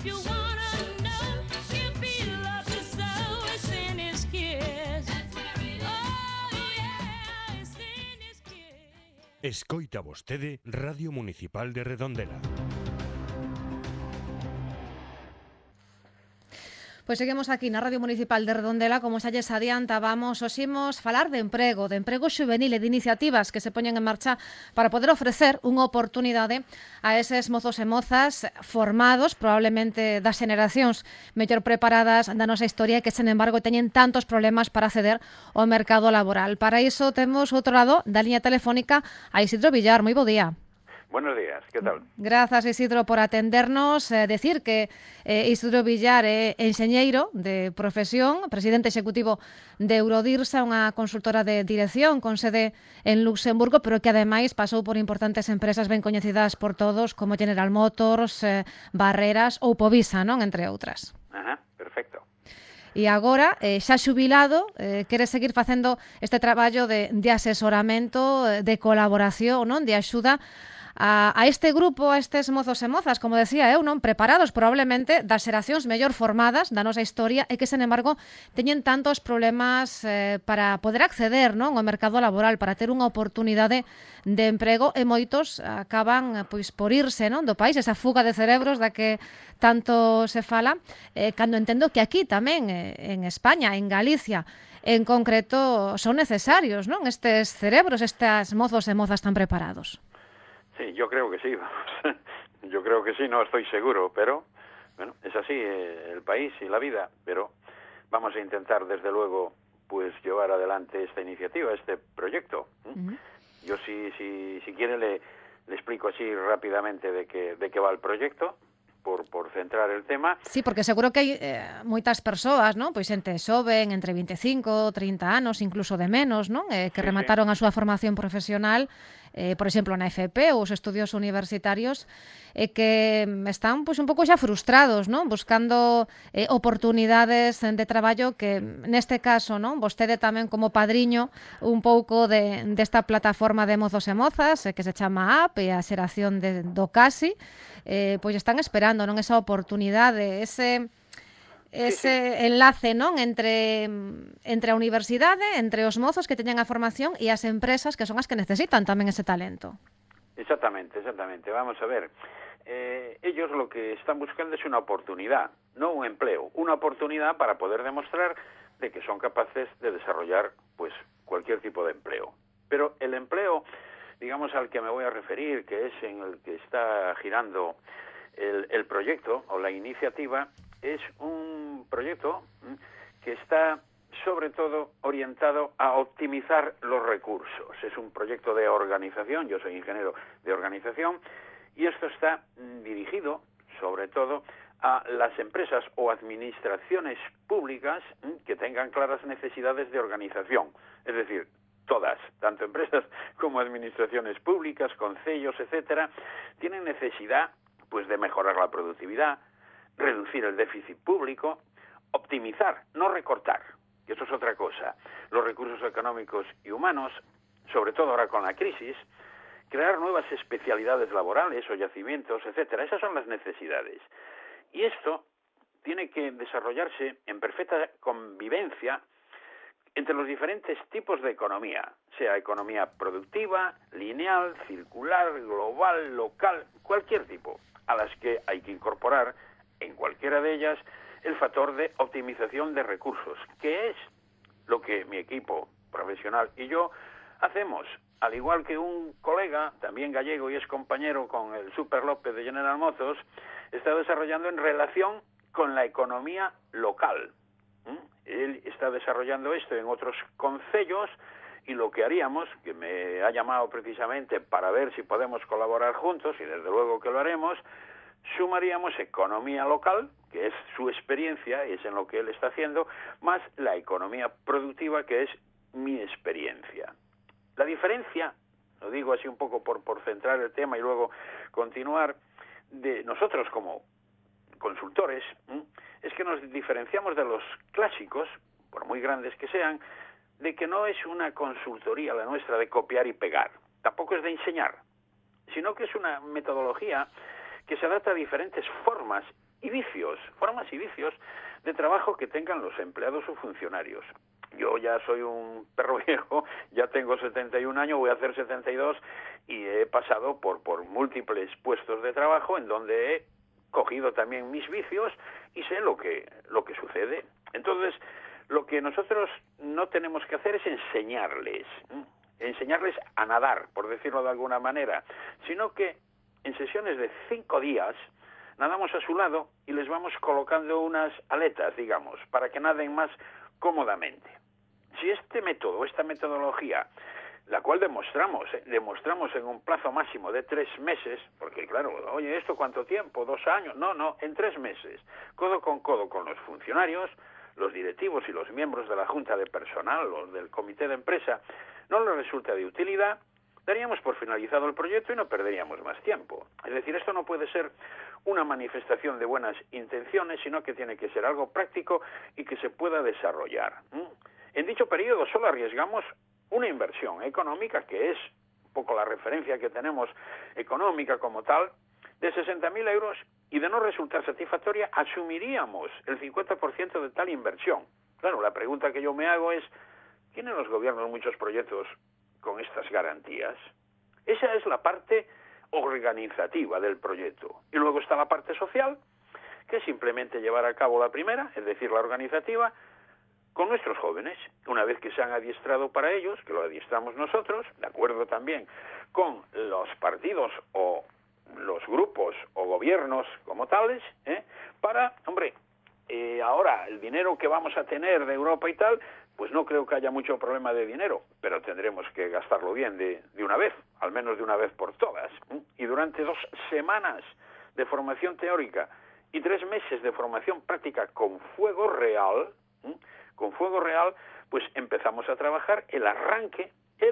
you wanna know if he loves you so, it's in his kiss. Oh yeah, it's in his kiss.
Escoita vostede Radio Municipal de Redondela.
Pois seguimos aquí na Radio Municipal de Redondela, como xa lles adiantábamos, oximos falar de emprego xuvenil e de iniciativas que se poñen en marcha para poder ofrecer unha oportunidade a eses mozos e mozas formados, probablemente das xeracións mellor preparadas da nosa historia e que, sen embargo, teñen tantos problemas para acceder ao mercado laboral. Para iso temos outro lado da liña telefónica a Isidro Villar. Moi bo día.
Buenos días, ¿qué tal?
Grazas, Isidro, por atendernos. Decir que Isidro Villar é enxeñeiro de profesión, presidente executivo de Eurodirsa, unha consultora de dirección con sede en Luxemburgo, pero que ademais pasou por importantes empresas ben coñecidas por todos, como General Motors, Barreras ou Povisa, non? Entre outras.
Ajá, perfecto.
E agora, xa xubilado, quere seguir facendo este traballo de asesoramento, de colaboración, non? De axuda a este grupo, a estes mozos e mozas, como decía eu, non, preparados probablemente das xeracións mellor formadas da nosa historia e que, sen embargo, teñen tantos problemas para poder acceder, non, ao mercado laboral, para ter unha oportunidade de emprego, e moitos acaban pois por irse, non, do país, esa fuga de cerebros da que tanto se fala, cando entendo que aquí tamén en España, en Galicia, en concreto, son necesarios, non, estes cerebros, estes mozos e mozas tan preparados.
Sí, yo creo que sí, vamos. Yo creo que sí, no estoy seguro, pero bueno, es así el país y la vida, pero vamos a intentar desde luego pues llevar adelante esta iniciativa, este proyecto. Yo si quiere le explico así rápidamente de qué va el proyecto, por centrar el tema.
Sí, porque seguro que hai moitas persoas, non? Pois entre xoven, entre 25, 30 anos, incluso de menos, non? Que remataron a súa formación profesional, por exemplo, na FP ou os estudios universitarios, que están pois un pouco xa frustrados, non? Buscando oportunidades de traballo que, neste caso, non? Vostede tamén como padriño un pouco desta plataforma de mozos e mozas, que se chama AP, a xeración do CASI, pois están esperando, non, esa oportunidade, ese enlace, non, entre a universidade, entre os mozos que teñen a formación e as empresas que son as que necesitan tamén ese talento.
Exactamente. Vamos a ver. Ellos lo que están buscando es una oportunidad, no un empleo, una oportunidad para poder demostrar de que son capaces de desarrollar pues cualquier tipo de empleo. Pero el empleo, digamos, al que me voy a referir, que es en el que está girando el proyecto o la iniciativa, es un proyecto que está sobre todo orientado a optimizar los recursos. Es un proyecto de organización, yo soy ingeniero de organización, y esto está dirigido sobre todo a las empresas o administraciones públicas que tengan claras necesidades de organización, es decir, todas, tanto empresas como administraciones públicas, concellos, etcétera, tienen necesidad pues de mejorar la productividad, reducir el déficit público, optimizar, no recortar, que eso es otra cosa, los recursos económicos y humanos, sobre todo ahora con la crisis, crear nuevas especialidades laborales o yacimientos, etcétera. Esas son las necesidades. Y esto tiene que desarrollarse en perfecta convivencia entre los diferentes tipos de economía, sea economía productiva, lineal, circular, global, local, cualquier tipo, a las que hay que incorporar en cualquiera de ellas el factor de optimización de recursos, que es lo que mi equipo profesional y yo hacemos, al igual que un colega, también gallego y es compañero con el Super López de General Motors, está desarrollando en relación con la economía local. Él está desarrollando esto en otros concellos y lo que haríamos, que me ha llamado precisamente para ver si podemos colaborar juntos, y desde luego que lo haremos, sumaríamos economía local, que es su experiencia y es en lo que él está haciendo, más la economía productiva, que es mi experiencia. La diferencia, lo digo así un poco por centrar el tema y luego continuar, de nosotros como consultores, es que nos diferenciamos de los clásicos, por muy grandes que sean, de que no es una consultoría la nuestra de copiar y pegar, tampoco es de enseñar, sino que es una metodología que se adapta a diferentes formas y vicios, formas y vicios de trabajo que tengan los empleados o funcionarios. Yo ya soy un perro viejo, ya tengo 71 años, voy a hacer 72 y he pasado por múltiples puestos de trabajo en donde he cogido también mis vicios y sé lo que sucede. Entonces, lo que nosotros no tenemos que hacer es enseñarles a nadar, por decirlo de alguna manera, sino que en sesiones de 5 días nadamos a su lado y les vamos colocando unas aletas, digamos, para que naden más cómodamente. Si este método, esta metodología, la cual demostramos en un plazo máximo de 3 meses, porque claro, oye, ¿esto cuánto tiempo? 2 años, no, en 3 meses, codo con los funcionarios, los directivos y los miembros de la Junta de Personal, los del Comité de Empresa, no les resulta de utilidad, daríamos por finalizado el proyecto y no perderíamos más tiempo. Es decir, esto no puede ser una manifestación de buenas intenciones, sino que tiene que ser algo práctico y que se pueda desarrollar. En dicho periodo solo arriesgamos una inversión económica, que es un poco la referencia que tenemos económica como tal, de 60.000 euros, y de no resultar satisfactoria asumiríamos el 50% de tal inversión. Claro, la pregunta que yo me hago es, ¿tienen los gobiernos muchos proyectos con estas garantías? Esa es la parte organizativa del proyecto. Y luego está la parte social, que es simplemente llevar a cabo la primera, es decir, la organizativa, con nuestros jóvenes, una vez que se han adiestrado para ellos, que lo adiestramos nosotros, de acuerdo también con los partidos o los grupos o gobiernos como tales, para, ahora el dinero que vamos a tener de Europa y tal, pues no creo que haya mucho problema de dinero, pero tendremos que gastarlo bien de una vez, al menos de una vez por todas. Y durante 2 semanas de formación teórica y 3 meses de formación práctica con fuego real, pues empezamos a trabajar el arranque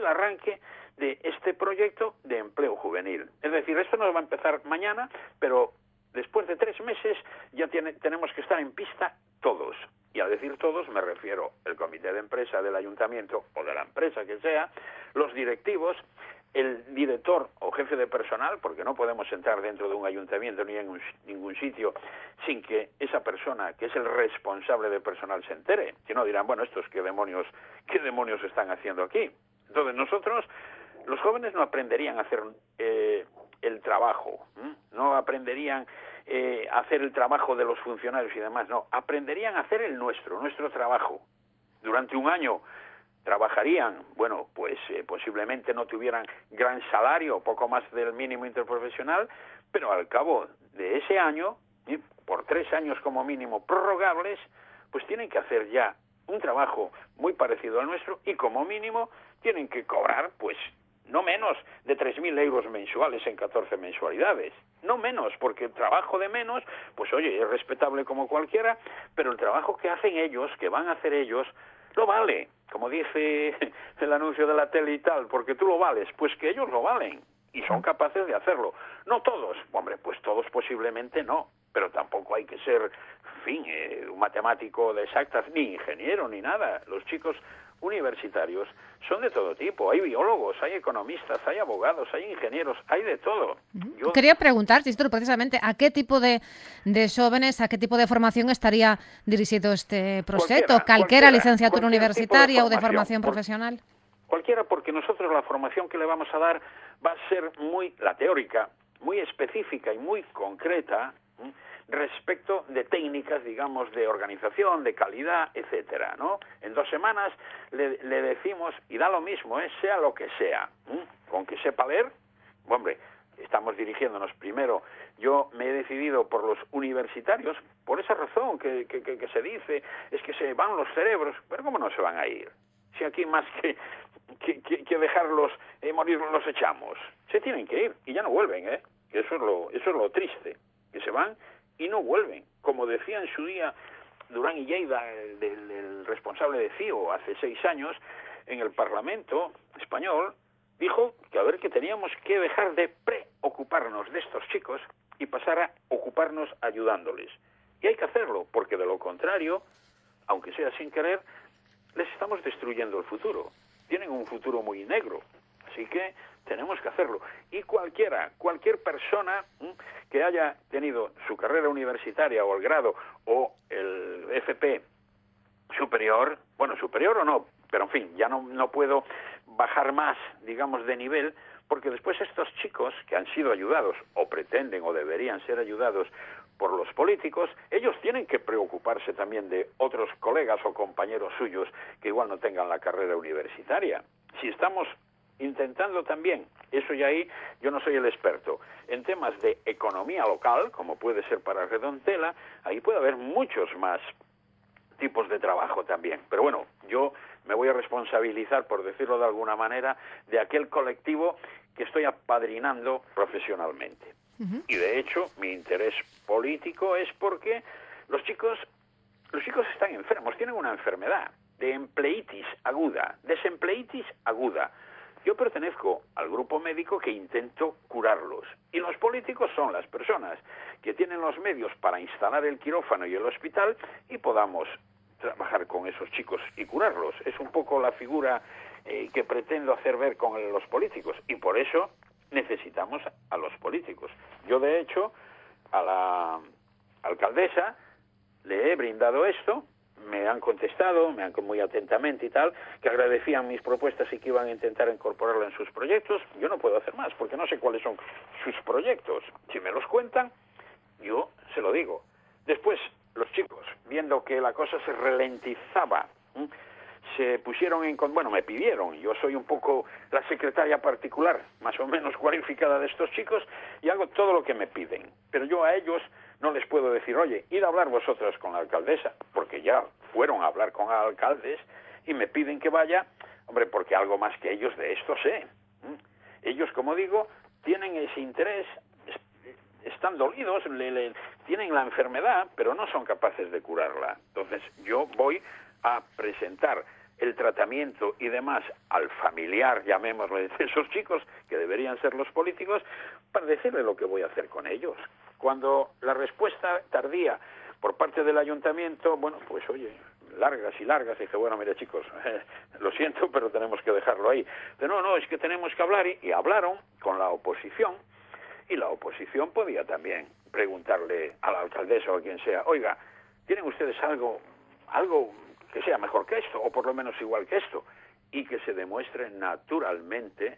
de este proyecto de empleo juvenil. Es decir, esto no va a empezar mañana, pero después de 3 meses ya tenemos que estar en pista todos. Y al decir todos me refiero al comité de empresa del ayuntamiento o de la empresa que sea, los directivos, el director o jefe de personal, porque no podemos entrar dentro de un ayuntamiento ni en ningún sitio sin que esa persona, que es el responsable de personal, se entere. Si no dirán, bueno, estos qué demonios están haciendo aquí. Entonces nosotros, los jóvenes no aprenderían a hacer el trabajo, no aprenderían a hacer el trabajo de los funcionarios y demás, no, aprenderían a hacer el nuestro trabajo. Durante un año trabajarían, bueno, pues posiblemente no tuvieran gran salario, poco más del mínimo interprofesional, pero al cabo de ese año, por 3 años como mínimo prorrogables, pues tienen que hacer ya un trabajo muy parecido al nuestro y como mínimo tienen que cobrar, pues, no menos de 3.000 euros mensuales en 14 mensualidades. No menos, porque el trabajo de menos, pues oye, es respetable como cualquiera, pero el trabajo que hacen ellos, que van a hacer ellos, lo vale. Como dice el anuncio de la tele y tal, porque tú lo vales, pues que ellos lo valen y son capaces de hacerlo. No todos, pues todos posiblemente no, pero tampoco hay que ser, un matemático de exactas, ni ingeniero, ni nada. Los chicos universitarios son de todo tipo. Hay biólogos, hay economistas, hay abogados, hay ingenieros, hay de todo.
Quería preguntar, Sistro, precisamente, a qué tipo de jóvenes, a qué tipo de formación estaría dirigido este proyecto? ¿Cualquiera licenciatura universitaria o de formación profesional?
Cualquiera, porque nosotros la formación que le vamos a dar va a ser la teórica, muy específica y muy concreta, respecto de técnicas, digamos, de organización, de calidad, etcétera, ¿no? En 2 semanas le decimos, y da lo mismo, sea lo que sea, con que sepa leer, estamos dirigiéndonos primero, yo me he decidido por los universitarios, por esa razón que se dice, es que se van los cerebros, pero ¿cómo no se van a ir? Si aquí más que dejarlos morir los echamos, se tienen que ir y ya no vuelven, que eso es lo triste, que se van y no vuelven. Como decía en su día Durán y Lleida, el responsable de CIO, hace 6 años, en el Parlamento español, dijo que teníamos que dejar de preocuparnos de estos chicos y pasar a ocuparnos ayudándoles. Y hay que hacerlo, porque de lo contrario, aunque sea sin querer, les estamos destruyendo el futuro. Tienen un futuro muy negro. Así que tenemos que hacerlo. Y cualquier persona que haya tenido su carrera universitaria o el grado o el FP superior, bueno, superior o no, pero en fin, ya no puedo bajar más, digamos, de nivel, porque después estos chicos que han sido ayudados, o pretenden o deberían ser ayudados por los políticos, ellos tienen que preocuparse también de otros colegas o compañeros suyos que igual no tengan la carrera universitaria. Si estamos intentando también, eso y ahí yo no soy el experto, en temas de economía local, como puede ser para Redondela, ahí puede haber muchos más tipos de trabajo también. Pero bueno, yo me voy a responsabilizar, por decirlo de alguna manera, de aquel colectivo que estoy apadrinando profesionalmente. Y de hecho, mi interés político es porque los chicos están enfermos, tienen una enfermedad de empleitis aguda, desempleitis aguda. Yo pertenezco al grupo médico que intento curarlos. Y los políticos son las personas que tienen los medios para instalar el quirófano y el hospital y podamos trabajar con esos chicos y curarlos. Es un poco la figura que pretendo hacer ver con los políticos. Y por eso necesitamos a los políticos. Yo, de hecho, a la alcaldesa le he brindado esto, me han contestado, muy atentamente y tal, que agradecían mis propuestas y que iban a intentar incorporarlo en sus proyectos. Yo no puedo hacer más, porque no sé cuáles son sus proyectos. Si me los cuentan, yo se lo digo. Después, los chicos, viendo que la cosa se ralentizaba, se pusieron me pidieron, yo soy un poco la secretaria particular, más o menos cualificada de estos chicos, y hago todo lo que me piden. Pero yo a ellos no les puedo decir, oye, id a hablar vosotros con la alcaldesa, porque ya fueron a hablar con alcaldes y me piden que vaya, hombre, porque algo más que ellos de esto sé. Ellos, como digo, tienen ese interés, están dolidos, tienen la enfermedad, pero no son capaces de curarla. Entonces yo voy a presentar el tratamiento y demás al familiar, llamémosle, de esos chicos, que deberían ser los políticos, para decirle lo que voy a hacer con ellos. Cuando la respuesta tardía por parte del ayuntamiento, bueno, pues oye, largas y largas, dice, bueno, mire chicos, lo siento, pero tenemos que dejarlo ahí. Pero no, es que tenemos que hablar, y hablaron con la oposición, y la oposición podía también preguntarle a la alcaldesa o a quien sea, oiga, ¿tienen ustedes algo que sea mejor que esto, o por lo menos igual que esto? Y que se demuestre naturalmente,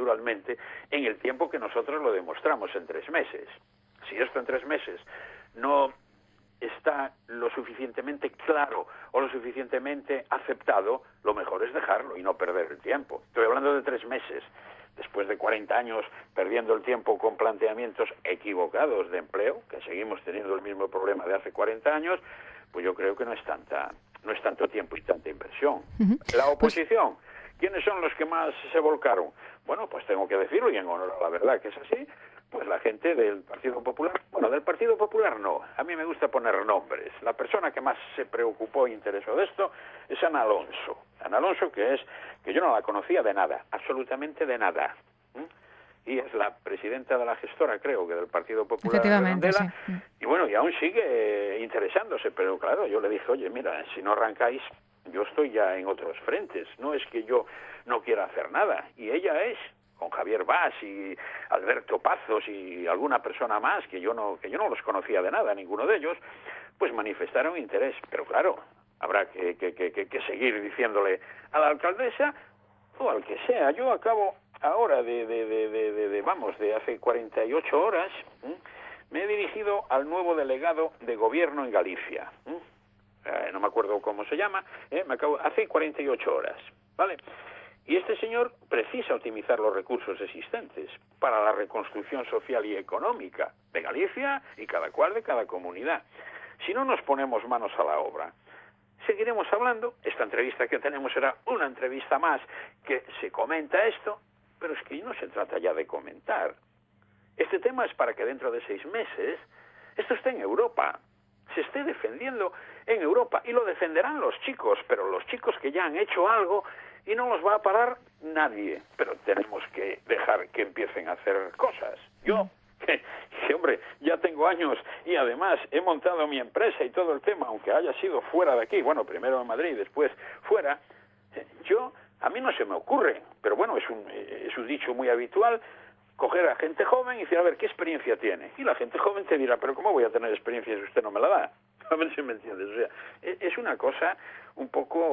en el tiempo que nosotros lo demostramos, en 3 meses. Si esto en 3 meses no está lo suficientemente claro o lo suficientemente aceptado, lo mejor es dejarlo y no perder el tiempo. Estoy hablando de 3 meses. Después de 40 años perdiendo el tiempo con planteamientos equivocados de empleo, que seguimos teniendo el mismo problema de hace 40 años, pues yo creo que no es tanto tiempo y tanta inversión. La oposición, ¿quiénes son los que más se volcaron? Bueno, pues tengo que decirlo, y en honor a la verdad que es así, pues la gente del Partido Popular. Bueno, del Partido Popular no, a mí me gusta poner nombres. La persona que más se preocupó e interesó de esto es Ana Alonso. Ana Alonso, que yo no la conocía de nada, absolutamente de nada. Y es la presidenta de la gestora, creo, que del Partido Popular de Redondela, sí. Y bueno, y aún sigue interesándose, pero claro, yo le dije, oye, mira, si no arrancáis, yo estoy ya en otros frentes, no es que yo no quiera hacer nada, y ella es, con Javier Bas y Alberto Pazos y alguna persona más que yo no los conocía de nada, ninguno de ellos, pues manifestaron interés, pero claro, habrá que seguir diciéndole a la alcaldesa o al que sea. Yo acabo ahora de hace 48 horas, me he dirigido al nuevo delegado de gobierno en Galicia, no me acuerdo cómo se llama, hace 48 horas, ¿vale? Y este señor precisa optimizar los recursos existentes para la reconstrucción social y económica de Galicia y cada cual de cada comunidad. Si no nos ponemos manos a la obra, seguiremos hablando. Esta entrevista que tenemos será una entrevista más que se comenta esto, pero es que no se trata ya de comentar. Este tema es para que dentro de 6 meses esto esté en Europa, se esté defendiendo en Europa, y lo defenderán los chicos, pero los chicos que ya han hecho algo, y no los va a parar nadie, pero tenemos que dejar que empiecen a hacer cosas. Yo, que hombre, ya tengo años y además he montado mi empresa y todo el tema, aunque haya sido fuera de aquí, bueno, primero en Madrid, después fuera, yo A mí no se me ocurre, pero bueno, es un dicho muy habitual, coger a gente joven y decir, a ver, ¿qué experiencia tiene? Y la gente joven te dirá, pero ¿cómo voy a tener experiencia si usted no me la da? A ver si me entiendes. O sea, es una cosa un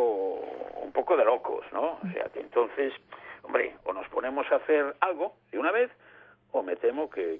poco de locos, ¿no? O sea, que entonces, hombre, o nos ponemos a hacer algo de una vez, o me temo que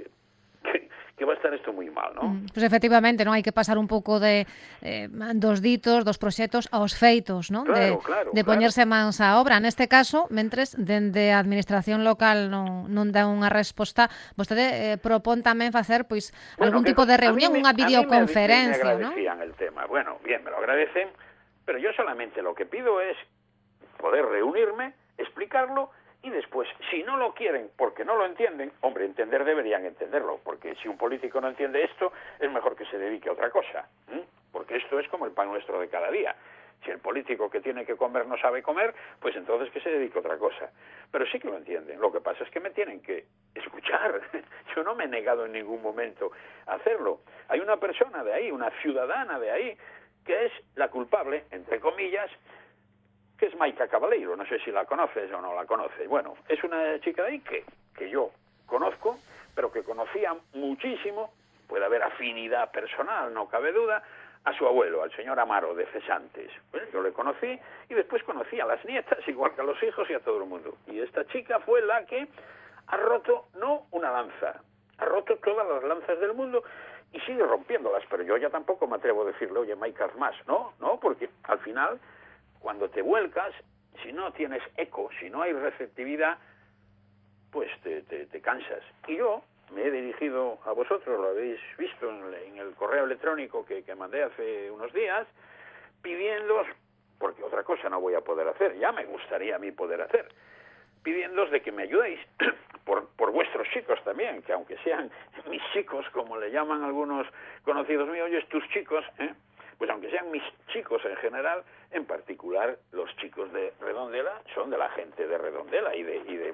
va a estar esto muy mal, ¿no?
Pois efectivamente, non hai que pasar un pouco de dos ditos, dos proxectos aos feitos, non?
Claro,
de poñerse mans á obra. Neste caso, mentres dende a administración local non dá unha resposta, vostede propón tamén facer pois algún tipo de reunión, unha videoconferencia,
¿no? Me agradecían el tema. Bueno, bien, me lo agradecen, pero yo solamente lo que pido es poder reunirme, explicarlo. Y después, si no lo quieren porque no lo entienden, hombre, entender deberían entenderlo, porque si un político no entiende esto, es mejor que se dedique a otra cosa, porque esto es como el pan nuestro de cada día. Si el político que tiene que comer no sabe comer, pues entonces que se dedique a otra cosa. Pero sí que lo entienden, lo que pasa es que me tienen que escuchar. Yo no me he negado en ningún momento a hacerlo. Hay una persona de ahí, una ciudadana de ahí, que es la culpable, entre comillas, que es Maica Cabaleiro, no sé si la conoces o no la conoces. Bueno, es una chica de ahí que yo conozco, pero que conocía muchísimo, puede haber afinidad personal, no cabe duda, a su abuelo, al señor Amaro de Cesantes. Bueno, yo le conocí y después conocí a las nietas, igual que a los hijos y a todo el mundo. Y esta chica fue la que ha roto, no una lanza, ha roto todas las lanzas del mundo y sigue rompiéndolas, pero yo ya tampoco me atrevo a decirle, oye, Maica, haz más, ¿no? No, porque al final, cuando te vuelcas, si no tienes eco, si no hay receptividad, pues te cansas. Y yo me he dirigido a vosotros, lo habéis visto en el correo electrónico que mandé hace unos días, pidiéndoos, porque otra cosa no voy a poder hacer, ya me gustaría a mí poder hacer, pidiéndoos de que me ayudéis, por vuestros chicos también, que aunque sean mis chicos, como le llaman algunos conocidos míos, oye, tus chicos, pues aunque sean mis chicos en general, en particular los chicos de Redondela son de la gente de Redondela y de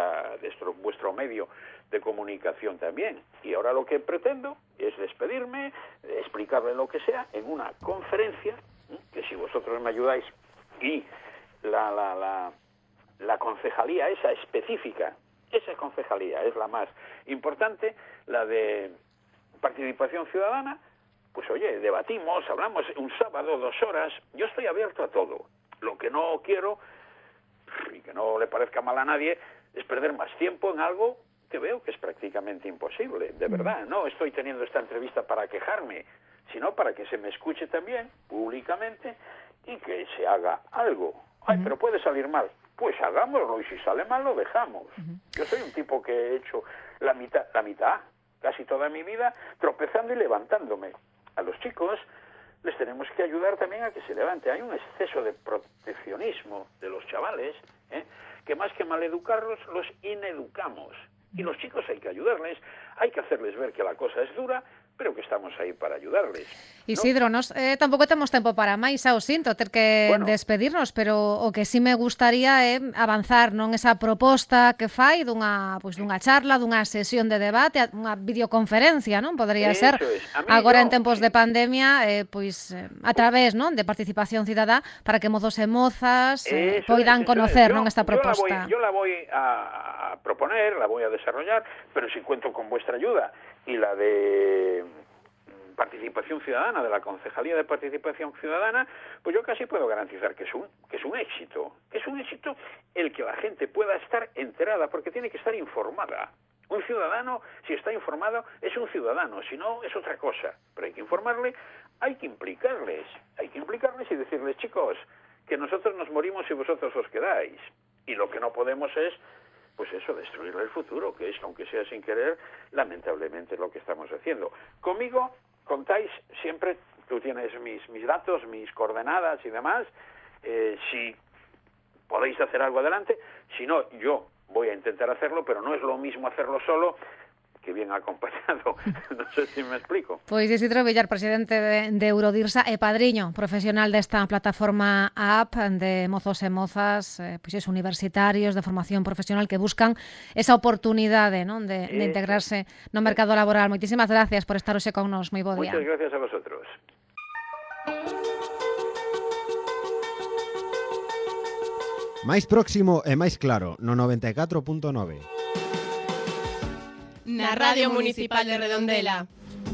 vuestro medio de comunicación también. Y ahora lo que pretendo es despedirme, explicarle lo que sea en una conferencia, que si vosotros me ayudáis y la concejalía esa específica, esa concejalía es la más importante, la de participación ciudadana, pues oye, debatimos, hablamos un sábado, 2 horas, yo estoy abierto a todo. Lo que no quiero, y que no le parezca mal a nadie, es perder más tiempo en algo que veo que es prácticamente imposible, de verdad. No estoy teniendo esta entrevista para quejarme, sino para que se me escuche también, públicamente, y que se haga algo. Ay, pero puede salir mal. Pues hagámoslo, y si sale mal lo dejamos. Yo soy un tipo que he hecho la mitad, casi toda mi vida, tropezando y levantándome. A los chicos les tenemos que ayudar también a que se levante. Hay un exceso de proteccionismo de los chavales, que más que maleducarlos, los ineducamos. Y los chicos hay que ayudarles, hay que hacerles ver que la cosa es dura, pero que estamos aí para ayudarles.
Isidro, nos tampouco temos tempo para máis, xa o sinto, ter que despedirnos, pero o que sí me gustaría é avanzar non esa proposta que fai dunha charla, dunha sesión de debate, unha videoconferencia, non? Podría ser agora en tempos de pandemia, a través, non, de participación cidadá para que mozos e mozas poidan conocer, non, esta proposta.
Yo la voy a proponer, la voy a desarrollar, pero si cuento con vuestra ayuda y la de participación ciudadana, de la Concejalía de Participación Ciudadana, pues yo casi puedo garantizar que es un éxito. Es un éxito el que la gente pueda estar enterada, porque tiene que estar informada. Un ciudadano, si está informado, es un ciudadano, si no, es otra cosa. Pero hay que informarle, hay que implicarles y decirles, chicos, que nosotros nos morimos y vosotros os quedáis. Y lo que no podemos es, pues eso, destruirle el futuro, que es, aunque sea sin querer, lamentablemente lo que estamos haciendo. Conmigo contáis siempre, tú tienes mis datos, mis coordenadas y demás, si podéis hacer algo adelante, si no, yo voy a intentar hacerlo, pero no es lo mismo hacerlo solo que bien acompañado. Non sei se me explico.
Pois Isidro Villar, presidente de Eurodirsa e padriño profesional desta plataforma app de mozos e mozas, universitarios de formación profesional que buscan esa oportunidade, non, de integrarse no mercado laboral. Moitísimas gracias por estar hoxe con nos. Moi bo día.
Muchas gracias a vosotros.
Máis próximo e máis claro, no 94.9.
Na Radio Municipal de Redondela.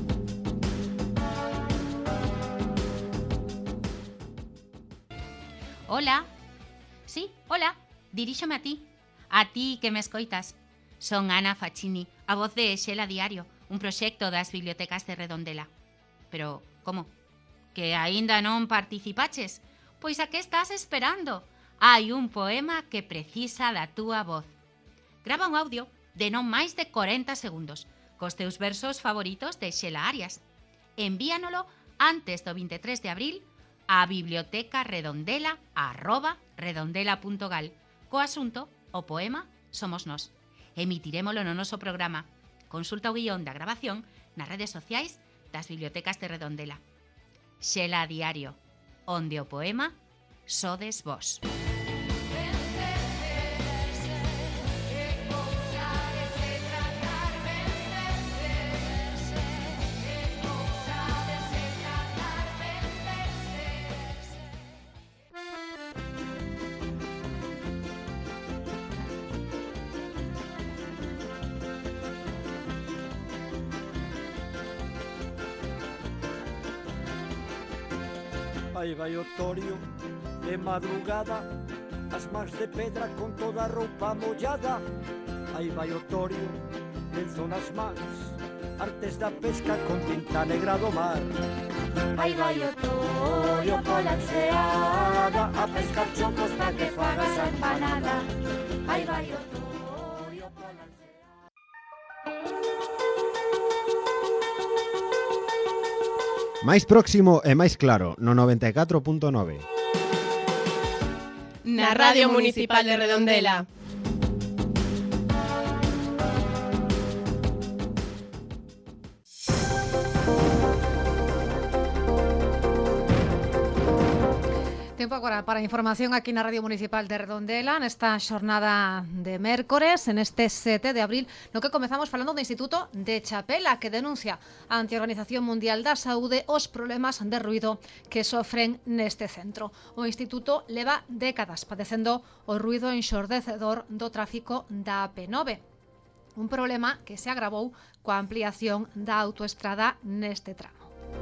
Hola. Sí, hola. Diríxome a ti que me escoitas. Son Ana Facchini, a voz de Xela Diario, un proxecto das bibliotecas de Redondela. Pero, como? Que aínda non participaches? Pois a que estás esperando? Hai un poema que precisa da túa voz. Grava un audio de non máis de 40 segundos, cos teus versos favoritos de Xela Arias. Envíanolo antes do 23 de abril a bibliotecaredondela@redondela.gal co asunto o poema Somos Nós. Emitiremolo no noso programa. Consulta o guión da grabación nas redes sociais das bibliotecas de Redondela. Xela Diario, onde o poema sodes vós.
Aí vai o torio de madrugada, as mans de pedra con toda a roupa mollada. Aí vai o torio, lenzo nas mans, artes da pesca con tinta negra do mar.
Aí vai o torio pola enseada a pescar chocos para que fagas a empanada. Aí vai o torio pola
Máis próximo e máis claro, no 94.9.
Na Radio Municipal de Redondela.
Tempo agora para a información aquí na Radio Municipal de Redondela nesta xornada de mércores, en este 7 de abril, no que comezamos falando do Instituto de Chapela, que denuncia ante a Organización Mundial da Saúde os problemas de ruido que sofren neste centro. O Instituto leva décadas padecendo o ruido enxordecedor do tráfico da AP9. Un problema que se agravou coa ampliación da autoestrada neste tramo.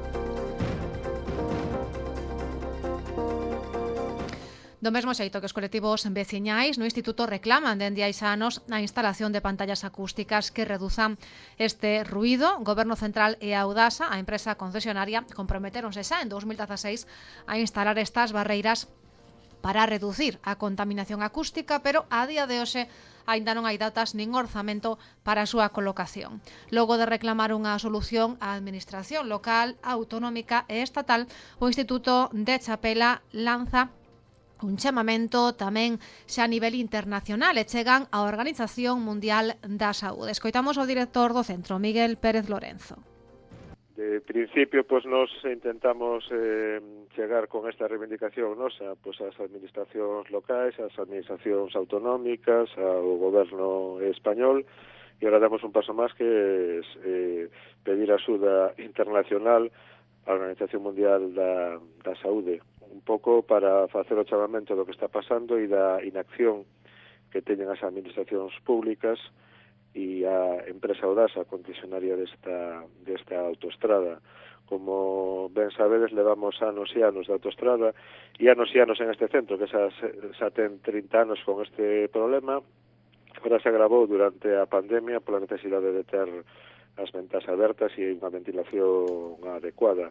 Do mesmo xeito que os colectivos veciñais no Instituto reclaman dende hai anos a instalación de pantallas acústicas que reduzan este ruido, o Goberno Central e a Audasa, a empresa concesionaria, comprometéronse xa en 2016 a instalar estas barreiras para reducir a contaminación acústica, pero a día de hoxe aínda non hai datas nin orzamento para a súa colocación. Logo de reclamar unha solución, a Administración local, autonómica e estatal, o Instituto de Chapela lanza un chamamento tamén xa a nivel internacional e chegan á Organización Mundial da Saúde. Escoitamos o director do centro, Miguel Pérez Lorenzo.
De principio, pues nos intentamos chegar con esta reivindicación nosa, pues ás administracións locais, ás administracións autonómicas, ao goberno español, e agora damos un paso máis que é pedir axuda internacional á Organización Mundial da Saúde, un pouco para facer o chamamento do que está pasando e da inacción que teñen as administracións públicas e a empresa Audasa, concesionaria desta autoestrada. Como ben sabedes, levamos anos e anos de autoestrada e anos en este centro, que xa ten 30 anos con este problema. Agora se agravou durante a pandemia pola necesidade de ter as ventas abertas e unha ventilación adecuada.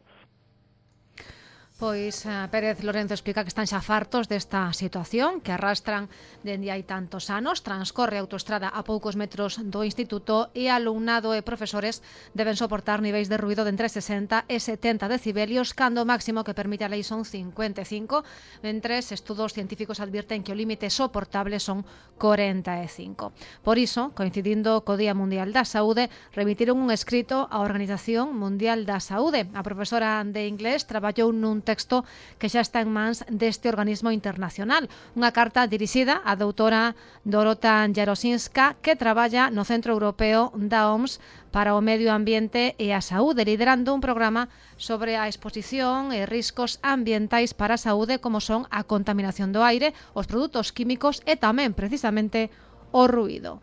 Pois Pérez Lorenzo explica que están xa fartos desta situación que arrastran dende hai tantos anos. Transcorre a autoestrada a poucos metros do instituto e alumnado e profesores deben soportar niveis de ruido de entre 60 e 70 decibelios, cando o máximo que permite a lei son 55, mentres estudos científicos advirten que o límite soportable son 45. Por iso, coincidindo co Día Mundial da Saúde, remitiron un escrito á Organización Mundial da Saúde. A profesora de inglés traballou nun texto que xa está en mans deste organismo internacional. Unha carta dirixida á doutora Dorota Jarosinska, que traballa no Centro Europeo da OMS para o Medio Ambiente e a Saúde, liderando un programa sobre a exposición e riscos ambientais para a saúde, como son a contaminación do aire, os produtos químicos e tamén, precisamente, o ruído.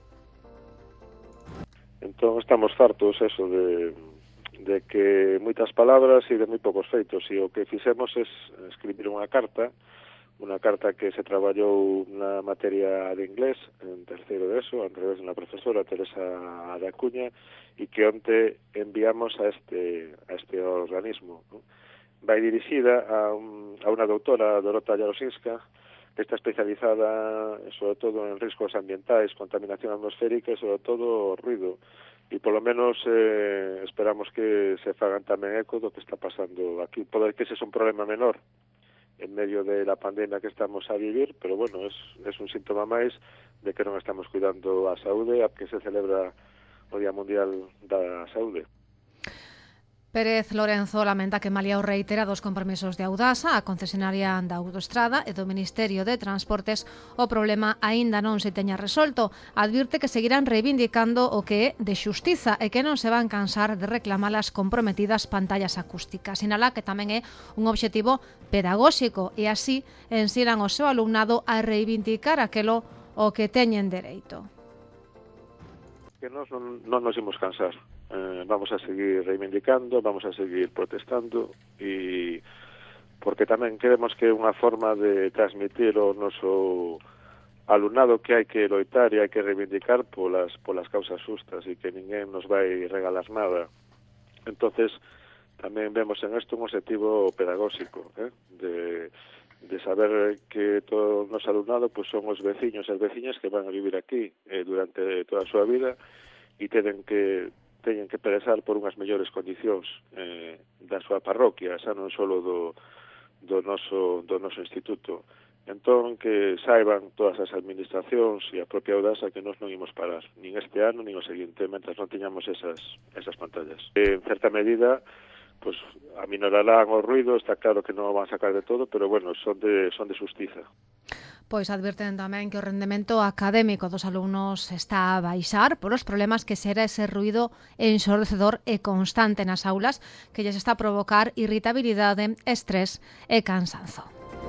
Entón estamos fartos eso de que moitas palabras e de moi poucos feitos, e o que fixemos é escribir unha carta que se traballou na materia de inglés en terceiro de ESO, a través da profesora Teresa da Cuña, e que onte enviamos a este organismo, ¿no? Vai dirixida a unha doutora, Dorota Jarosinska, que está especializada sobre todo en riscos ambientais, contaminación atmosférica e sobre todo ruido. E polo menos esperamos que se fagan tamén eco do que está pasando aquí. Pode que ese é un problema menor en medio de la pandemia que estamos a vivir, pero bueno, es un síntoma máis de que non estamos cuidando a saúde, a que se celebra o Día Mundial da Saúde.
Pérez Lorenzo lamenta que Maliao reitera dos compromisos de Audasa, a concesionaria da autoestrada e do Ministerio de Transportes. O problema aínda non se teña resolto. Advirte que seguirán reivindicando o que é de xustiza e que non se van cansar de reclamar as comprometidas pantallas acústicas. Sinala que tamén é un obxectivo pedagóxico e así ensinan o seu alumnado a reivindicar aquelo o que teñen dereito.
Que nós non nos imos cansar. Vamos a seguir reivindicando, vamos a seguir protestando, e porque tamén queremos que é unha forma de transmitir ao noso alumnado que hai que loitar e hai que reivindicar polas causas justas e que ninguén nos vai regalar nada. Entonces tamén vemos en isto un objetivo pedagóxico, de saber que todo o noso alumnado pues, son os veciños e as veciñas que van a vivir aquí durante toda a súa vida e teñen que pensar por unhas mellores condicións da súa parroquia, xa non só do noso instituto. Entón, que saiban todas as administracións e a propia Audasa que nós non imos parar, nin este ano, nin o seguinte, mentre non teñamos esas pantallas. En certa medida, pues aminorarán o ruido, está claro que non o van a sacar de todo, pero bueno, son de xustiza.
Pois advirten tamén que o rendemento académico dos alumnos está a baixar por os problemas que xera ese ruído ensordecedor e constante nas aulas que lles está a provocar irritabilidade, estrés e cansanzo.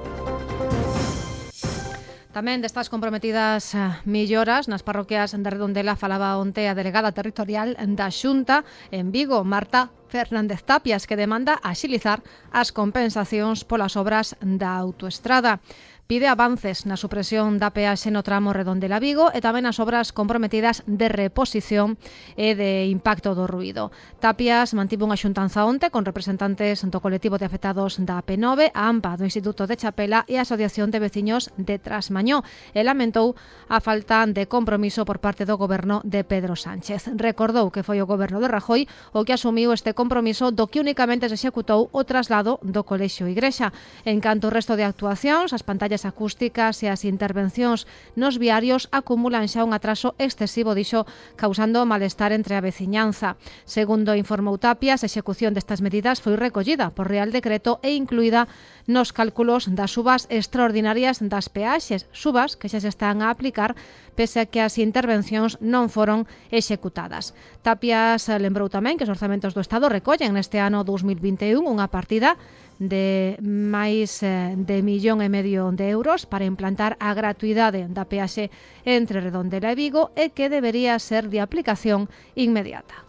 Tamén destas comprometidas melloras nas parroquias de Redondela falaba onte a delegada territorial da Xunta en Vigo, Marta Fernández Tapias, que demanda axilizar as compensacións polas obras da autoestrada. Pide avances na supresión da peaxe no tramo Redondela-Vigo e tamén as obras comprometidas de reposición e de impacto do ruído. Tapias mantivo unha xuntanza onte con representantes do colectivo de afectados da P9, a AMPA do Instituto de Chapela e a Asociación de Veciños de Trasmañó e lamentou a falta de compromiso por parte do goberno de Pedro Sánchez. Recordou que foi o goberno de Rajoy o que asumiu este compromiso do que únicamente se executou o traslado do Colexio Igrexa. En canto ao resto de actuacións, as pantallas acústicas e as intervencións nos viarios acumulan xa un atraso excesivo, dixo, causando malestar entre a veciñanza. Segundo informou Tapias, a execución destas medidas foi recollida por Real Decreto e incluída nos cálculos das subas extraordinarias das peaxes, subas que xa se están a aplicar pese a que as intervencións non foron executadas. Tapias lembrou tamén que os orzamentos do Estado recollen neste ano 2021 unha partida de máis de 1,5 millón de euros para implantar a gratuidade da peaxe entre Redondela e Vigo e que debería ser de aplicación inmediata.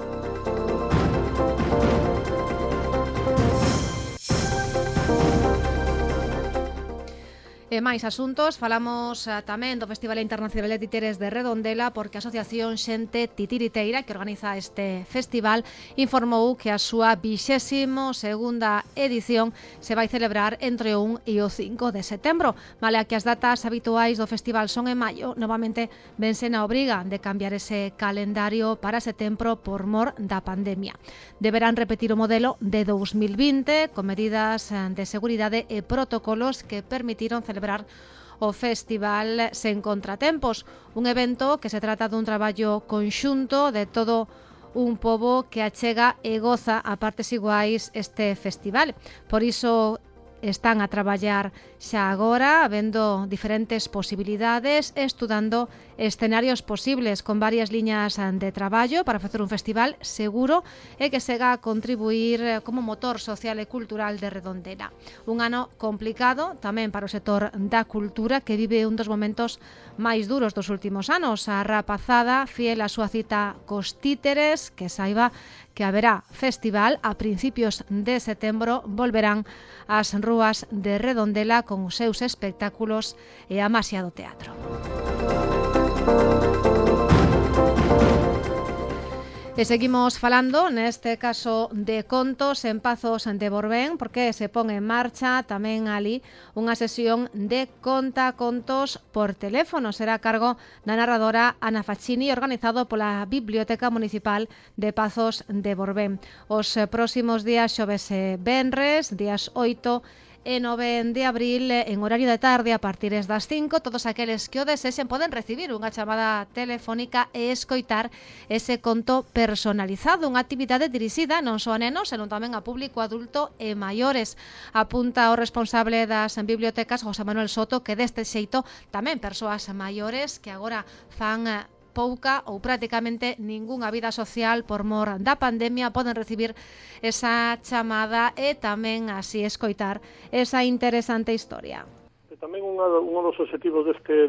E máis asuntos, falamos tamén do Festival Internacional de Títeres de Redondela porque a Asociación Xente Titiriteira, que organiza este festival, informou que a súa 22ª edición se vai celebrar entre o 1 e o 5 de setembro. Malia que as datas habituais do festival son en maio, novamente vense na obriga de cambiar ese calendario para setembro por mor da pandemia. Deberán repetir o modelo de 2020 con medidas de seguridade e protocolos que permitiron celebrar o festival sen contratempos, un evento que se trata dun traballo conxunto de todo un pobo que achega e goza a partes iguais este festival. Por iso están a traballar xa agora, vendo diferentes posibilidades, estudando escenarios posibles con varias liñas de traballo para facer un festival seguro e que sega a contribuir como motor social e cultural de Redondela. Un ano complicado tamén para o sector da cultura, que vive un dos momentos máis duros dos últimos anos. A rapazada, fiel a súa cita cos títeres, que saiba que haberá festival a principios de setembro, volverán ás rúas de Redondela con os seus espectáculos e a maxia do teatro. E seguimos falando, neste caso, de contos en Pazos de Borbén, porque se pon en marcha tamén ali unha sesión de contacontos por teléfono. Será a cargo da narradora Ana Facchini, organizado pola Biblioteca Municipal de Pazos de Borbén. Os próximos días, xoves e venres, días 8 e 9 de abril, en horario de tarde, a partir das 5, todos aqueles que o desexen poden recibir unha chamada telefónica e escoitar ese conto personalizado, unha actividade dirixida non só a nenos, senón tamén a público adulto e maiores. Apunta o responsable das bibliotecas, José Manuel Soto, que deste xeito tamén persoas maiores que agora fan pouca ou prácticamente ningunha vida social por mor da pandemia poden recibir esa chamada e tamén así escoitar esa interesante historia.
Tamén un dos objetivos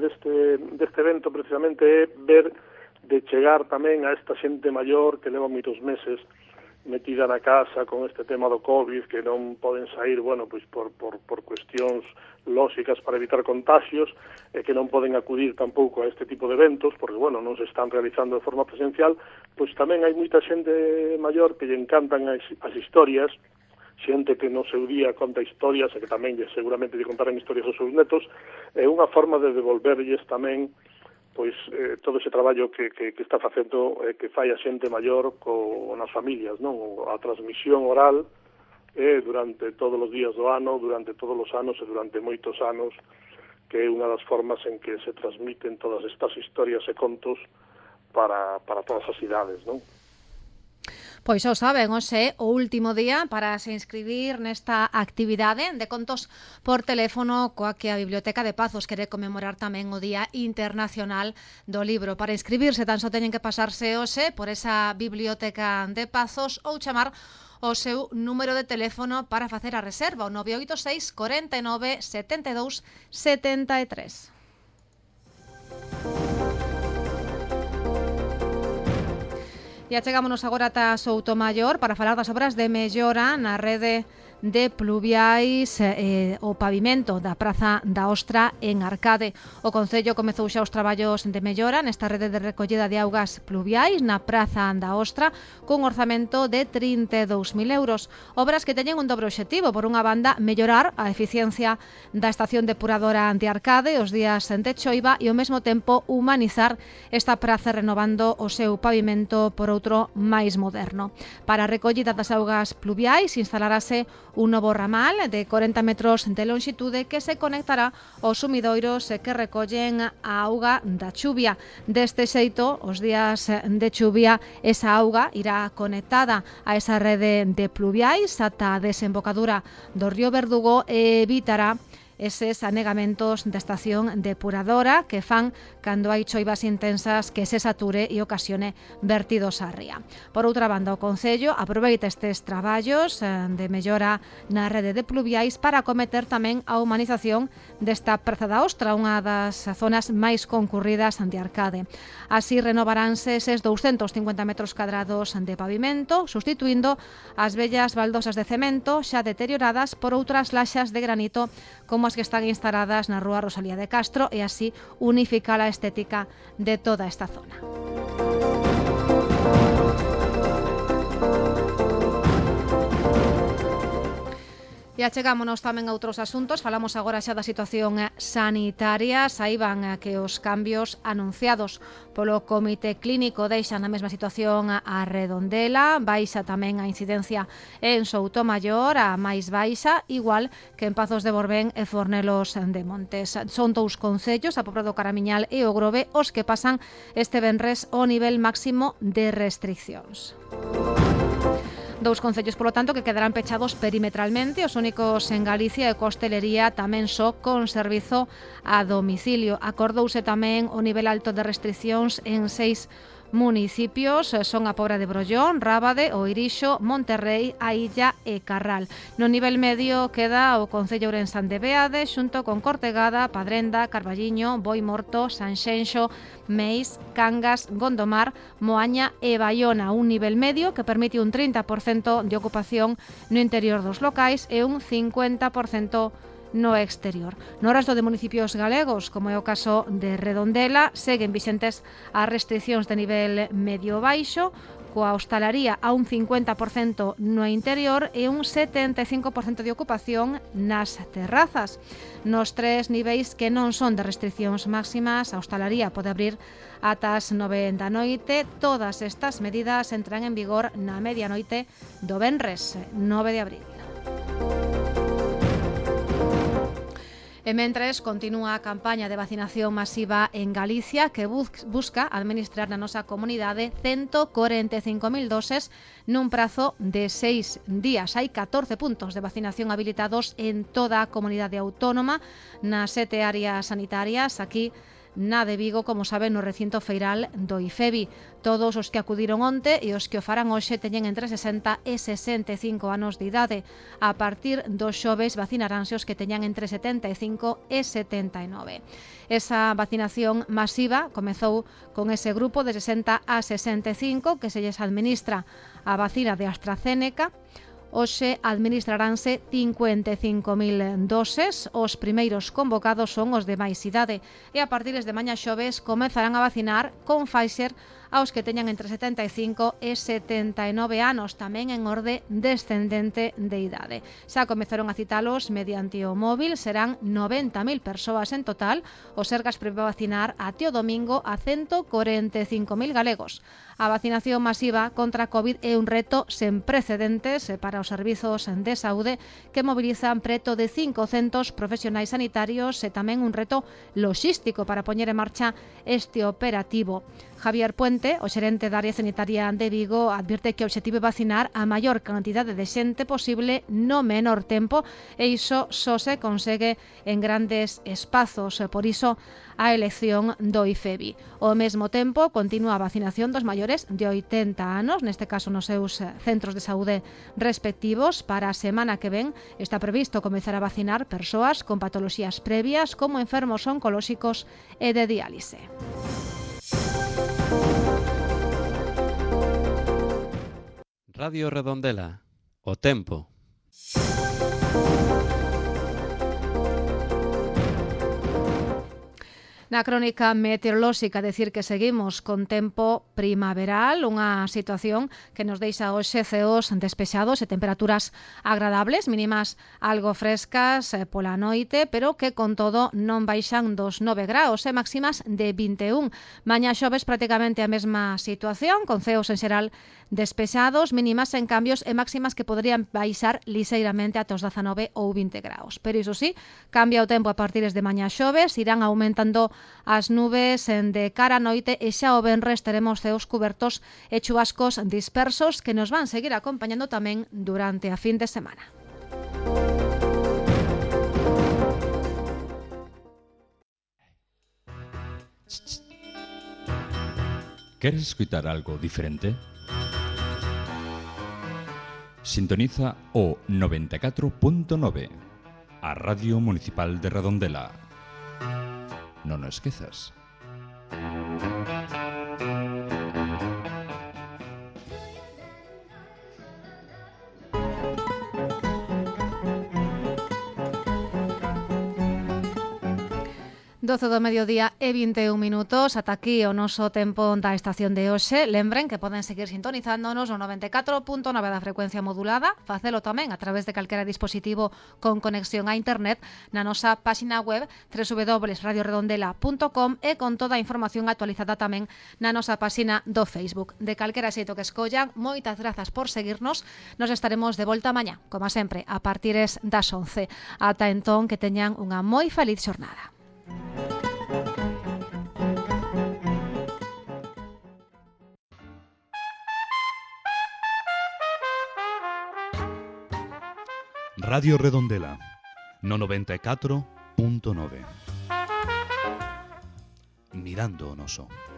deste evento precisamente é ver de chegar tamén a esta xente maior que leva moitos meses metida na casa con este tema do COVID, que non poden sair, bueno, pois por cuestións lóxicas para evitar contagios, e que non poden acudir tampouco a este tipo de eventos, porque, bueno, non se están realizando de forma presencial. Pois tamén hai moita xente maior que lle encantan as historias, xente que no seu día conta historias e que tamén seguramente lle contarán historias aos seus netos. É unha forma de devolverlles tamén pois todo ese traballo que está facendo, que fai a xente maior nas familias, non? A transmisión oral durante todos os días do ano, durante todos os anos e durante moitos anos, que é unha das formas en que se transmiten todas estas historias e contos para todas as idades, non?
Pois xa o saben, hoxe é o último día para se inscribir nesta actividade de contos por teléfono coa que a Biblioteca de Pazos quere conmemorar tamén o Día Internacional do Libro. Para inscribirse tan só teñen que pasarse hoxe por esa Biblioteca de Pazos ou chamar o seu número de teléfono para facer a reserva, o 986 49 72 73. E achegámonos agora ata Soutomaior para falar das obras de mellora na rede de pluviais o pavimento da Praza da Ostra en Arcade. O Concello comezou xa os traballos de mellora nesta rede de recollida de augas pluviais na Praza da Ostra cun orzamento de 32.000 euros. Obras que teñen un dobre obxectivo. Por unha banda, mellorar a eficiencia da estación depuradora de Arcade os días de choiva e ao mesmo tempo humanizar esta praza renovando o seu pavimento por outro máis moderno. Para a recollida das augas pluviais instalarase un novo ramal de 40 metros de longitude que se conectará aos sumidoiros que recollen a auga da chuvia. Deste xeito, os días de chuvia, esa auga irá conectada a esa rede de pluviais ata a desembocadura do río Verdugo e evitará eses anegamentos da estación depuradora que fan cando hai choivas intensas que se sature e ocasione vertidos á ría. Por outra banda, o Concello aproveita estes traballos de mellora na rede de pluviais para acometer tamén a humanización desta Praza da Ostra, unha das zonas máis concurridas de Arcade. Así renovaránse eses 250 metros cadrados de pavimento, sustituindo as vellas baldosas de cemento xa deterioradas por outras laxas de granito como as que están instaladas na rúa Rosalía de Castro e así unificar a estética de toda esta zona. E E achegámonos tamén a outros asuntos. Falamos agora xa da situación sanitaria. Saiban que os cambios anunciados polo Comité Clínico deixan na mesma situación a Redondela. Baixa tamén a incidencia en Soutomaior, a máis baixa, igual que en Pazos de Borbén e Fornelos de Montes. Son dous concellos, a Pobra do Caramiñal e o Grove, os que pasan este venres o nivel máximo de restriccións. Dous concellos, polo tanto, que quedarán pechados perimetralmente, os únicos en Galicia e coa hostelería tamén só con servizo a domicilio. Acordouse tamén o nivel alto de restriccións en 6 municipios, son a Pobra de Brollón, Rábade, O Irixo, Monterrei, A Illa e Carral. No nivel medio queda o concello ourensán de Beade, xunto con Cortegada, Padrenda, Carballiño, Boimorto, Sanxenxo, Meis, Cangas, Gondomar, Moaña e Baiona. Un nivel medio que permite un 30% de ocupación no interior dos locais e un 50% no exterior. No resto de municipios galegos, como é o caso de Redondela, seguen vixentes as restriccións de nivel medio-baixo, coa hostalaría a un 50% no interior e un 75% de ocupación nas terrazas. Nos 3 niveis que non son de restriccións máximas, a hostalaría pode abrir ata as 9 da noite. Todas estas medidas entran en vigor na medianoite do venres 9 de abril. E mentres continúa a campaña de vacinación masiva en Galicia que busca administrar na nosa comunidade 145.000 doses nun prazo de 6 días. Hai 14 puntos de vacinación habilitados en toda a comunidade autónoma nas 7 áreas sanitarias. Aquí na de Vigo, como saben, no recinto feiral do IFEBI. Todos os que acudiron onte e os que o farán hoxe teñen entre 60 e 65 anos de idade. A partir do xoves vacinaránse os que teñan entre 75 e 79. Esa vacinación masiva comezou con ese grupo de 60 a 65 que se lles administra a vacina de AstraZeneca. Hoxe administraránse 55.000 doses. Os primeiros convocados son os de máis idade e a partir de mañá xoves comezarán a vacinar con Pfizer aos que teñan entre 75 e 79 anos, tamén en orde descendente de idade. Xa comezaron a citalos mediante o móvil, serán 90.000 persoas en total. O Sergas prevé vacinar até o domingo a 145.000 galegos. A vacinación masiva contra a COVID é un reto sen precedentes para os servizos de saúde que mobilizan preto de 500 profesionais sanitarios e tamén un reto loxístico para poñer en marcha este operativo. Javier Puente, o xerente da área sanitaria de Vigo, advirte que o obxectivo é vacinar a maior cantidade de xente posible no menor tempo e iso só se consegue en grandes espazos. Por iso, a elección do IFEBI. Ao mesmo tempo, continúa a vacinación dos maiores de 80 anos, neste caso nos seus centros de saúde respectivos. Para a semana que ven está previsto comezar a vacinar persoas con patoloxías previas como enfermos oncolóxicos e de diálise.
Radio Redondela, o tempo.
Na crónica meteorolóxica decir que seguimos con tempo primaveral, unha situación que nos deixa hoxe ceos despexados e temperaturas agradables, mínimas algo frescas pola noite, pero que con todo non baixan dos 9 graus e máximas de 21. Mañá xoves prácticamente a mesma situación, con ceos en xeral despexados, mínimas en cambios e máximas que poderían baixar liseiramente ata os 19 ou 20 graus. Pero iso sí, cambia o tempo a partir de mañá xoves, irán aumentando as nubes de cara a noite e xa o venres teremos ceos cubertos e chubascos dispersos que nos van seguir acompañando tamén durante a fin de semana.
¿Queres escutar algo diferente? Sintoniza o 94.9, a Radio Municipal de Redondela. Non o esquezas.
12 do mediodía e 21 minutos. Ata aquí o noso tempo da estación de hoxe. Lembren que poden seguir sintonizándonos no 94.9 da frecuencia modulada, facelo tamén a través de calquera dispositivo con conexión a internet na nosa páxina web www.radioredondela.com e con toda a información actualizada tamén na nosa páxina do Facebook. De calquera xeito que escollan, moitas grazas por seguirnos. Nos estaremos de volta mañá, como sempre, a partires das 11. Ata entón, que teñan unha moi feliz xornada.
Radio Redondela, no 94.9. Mirando o noso.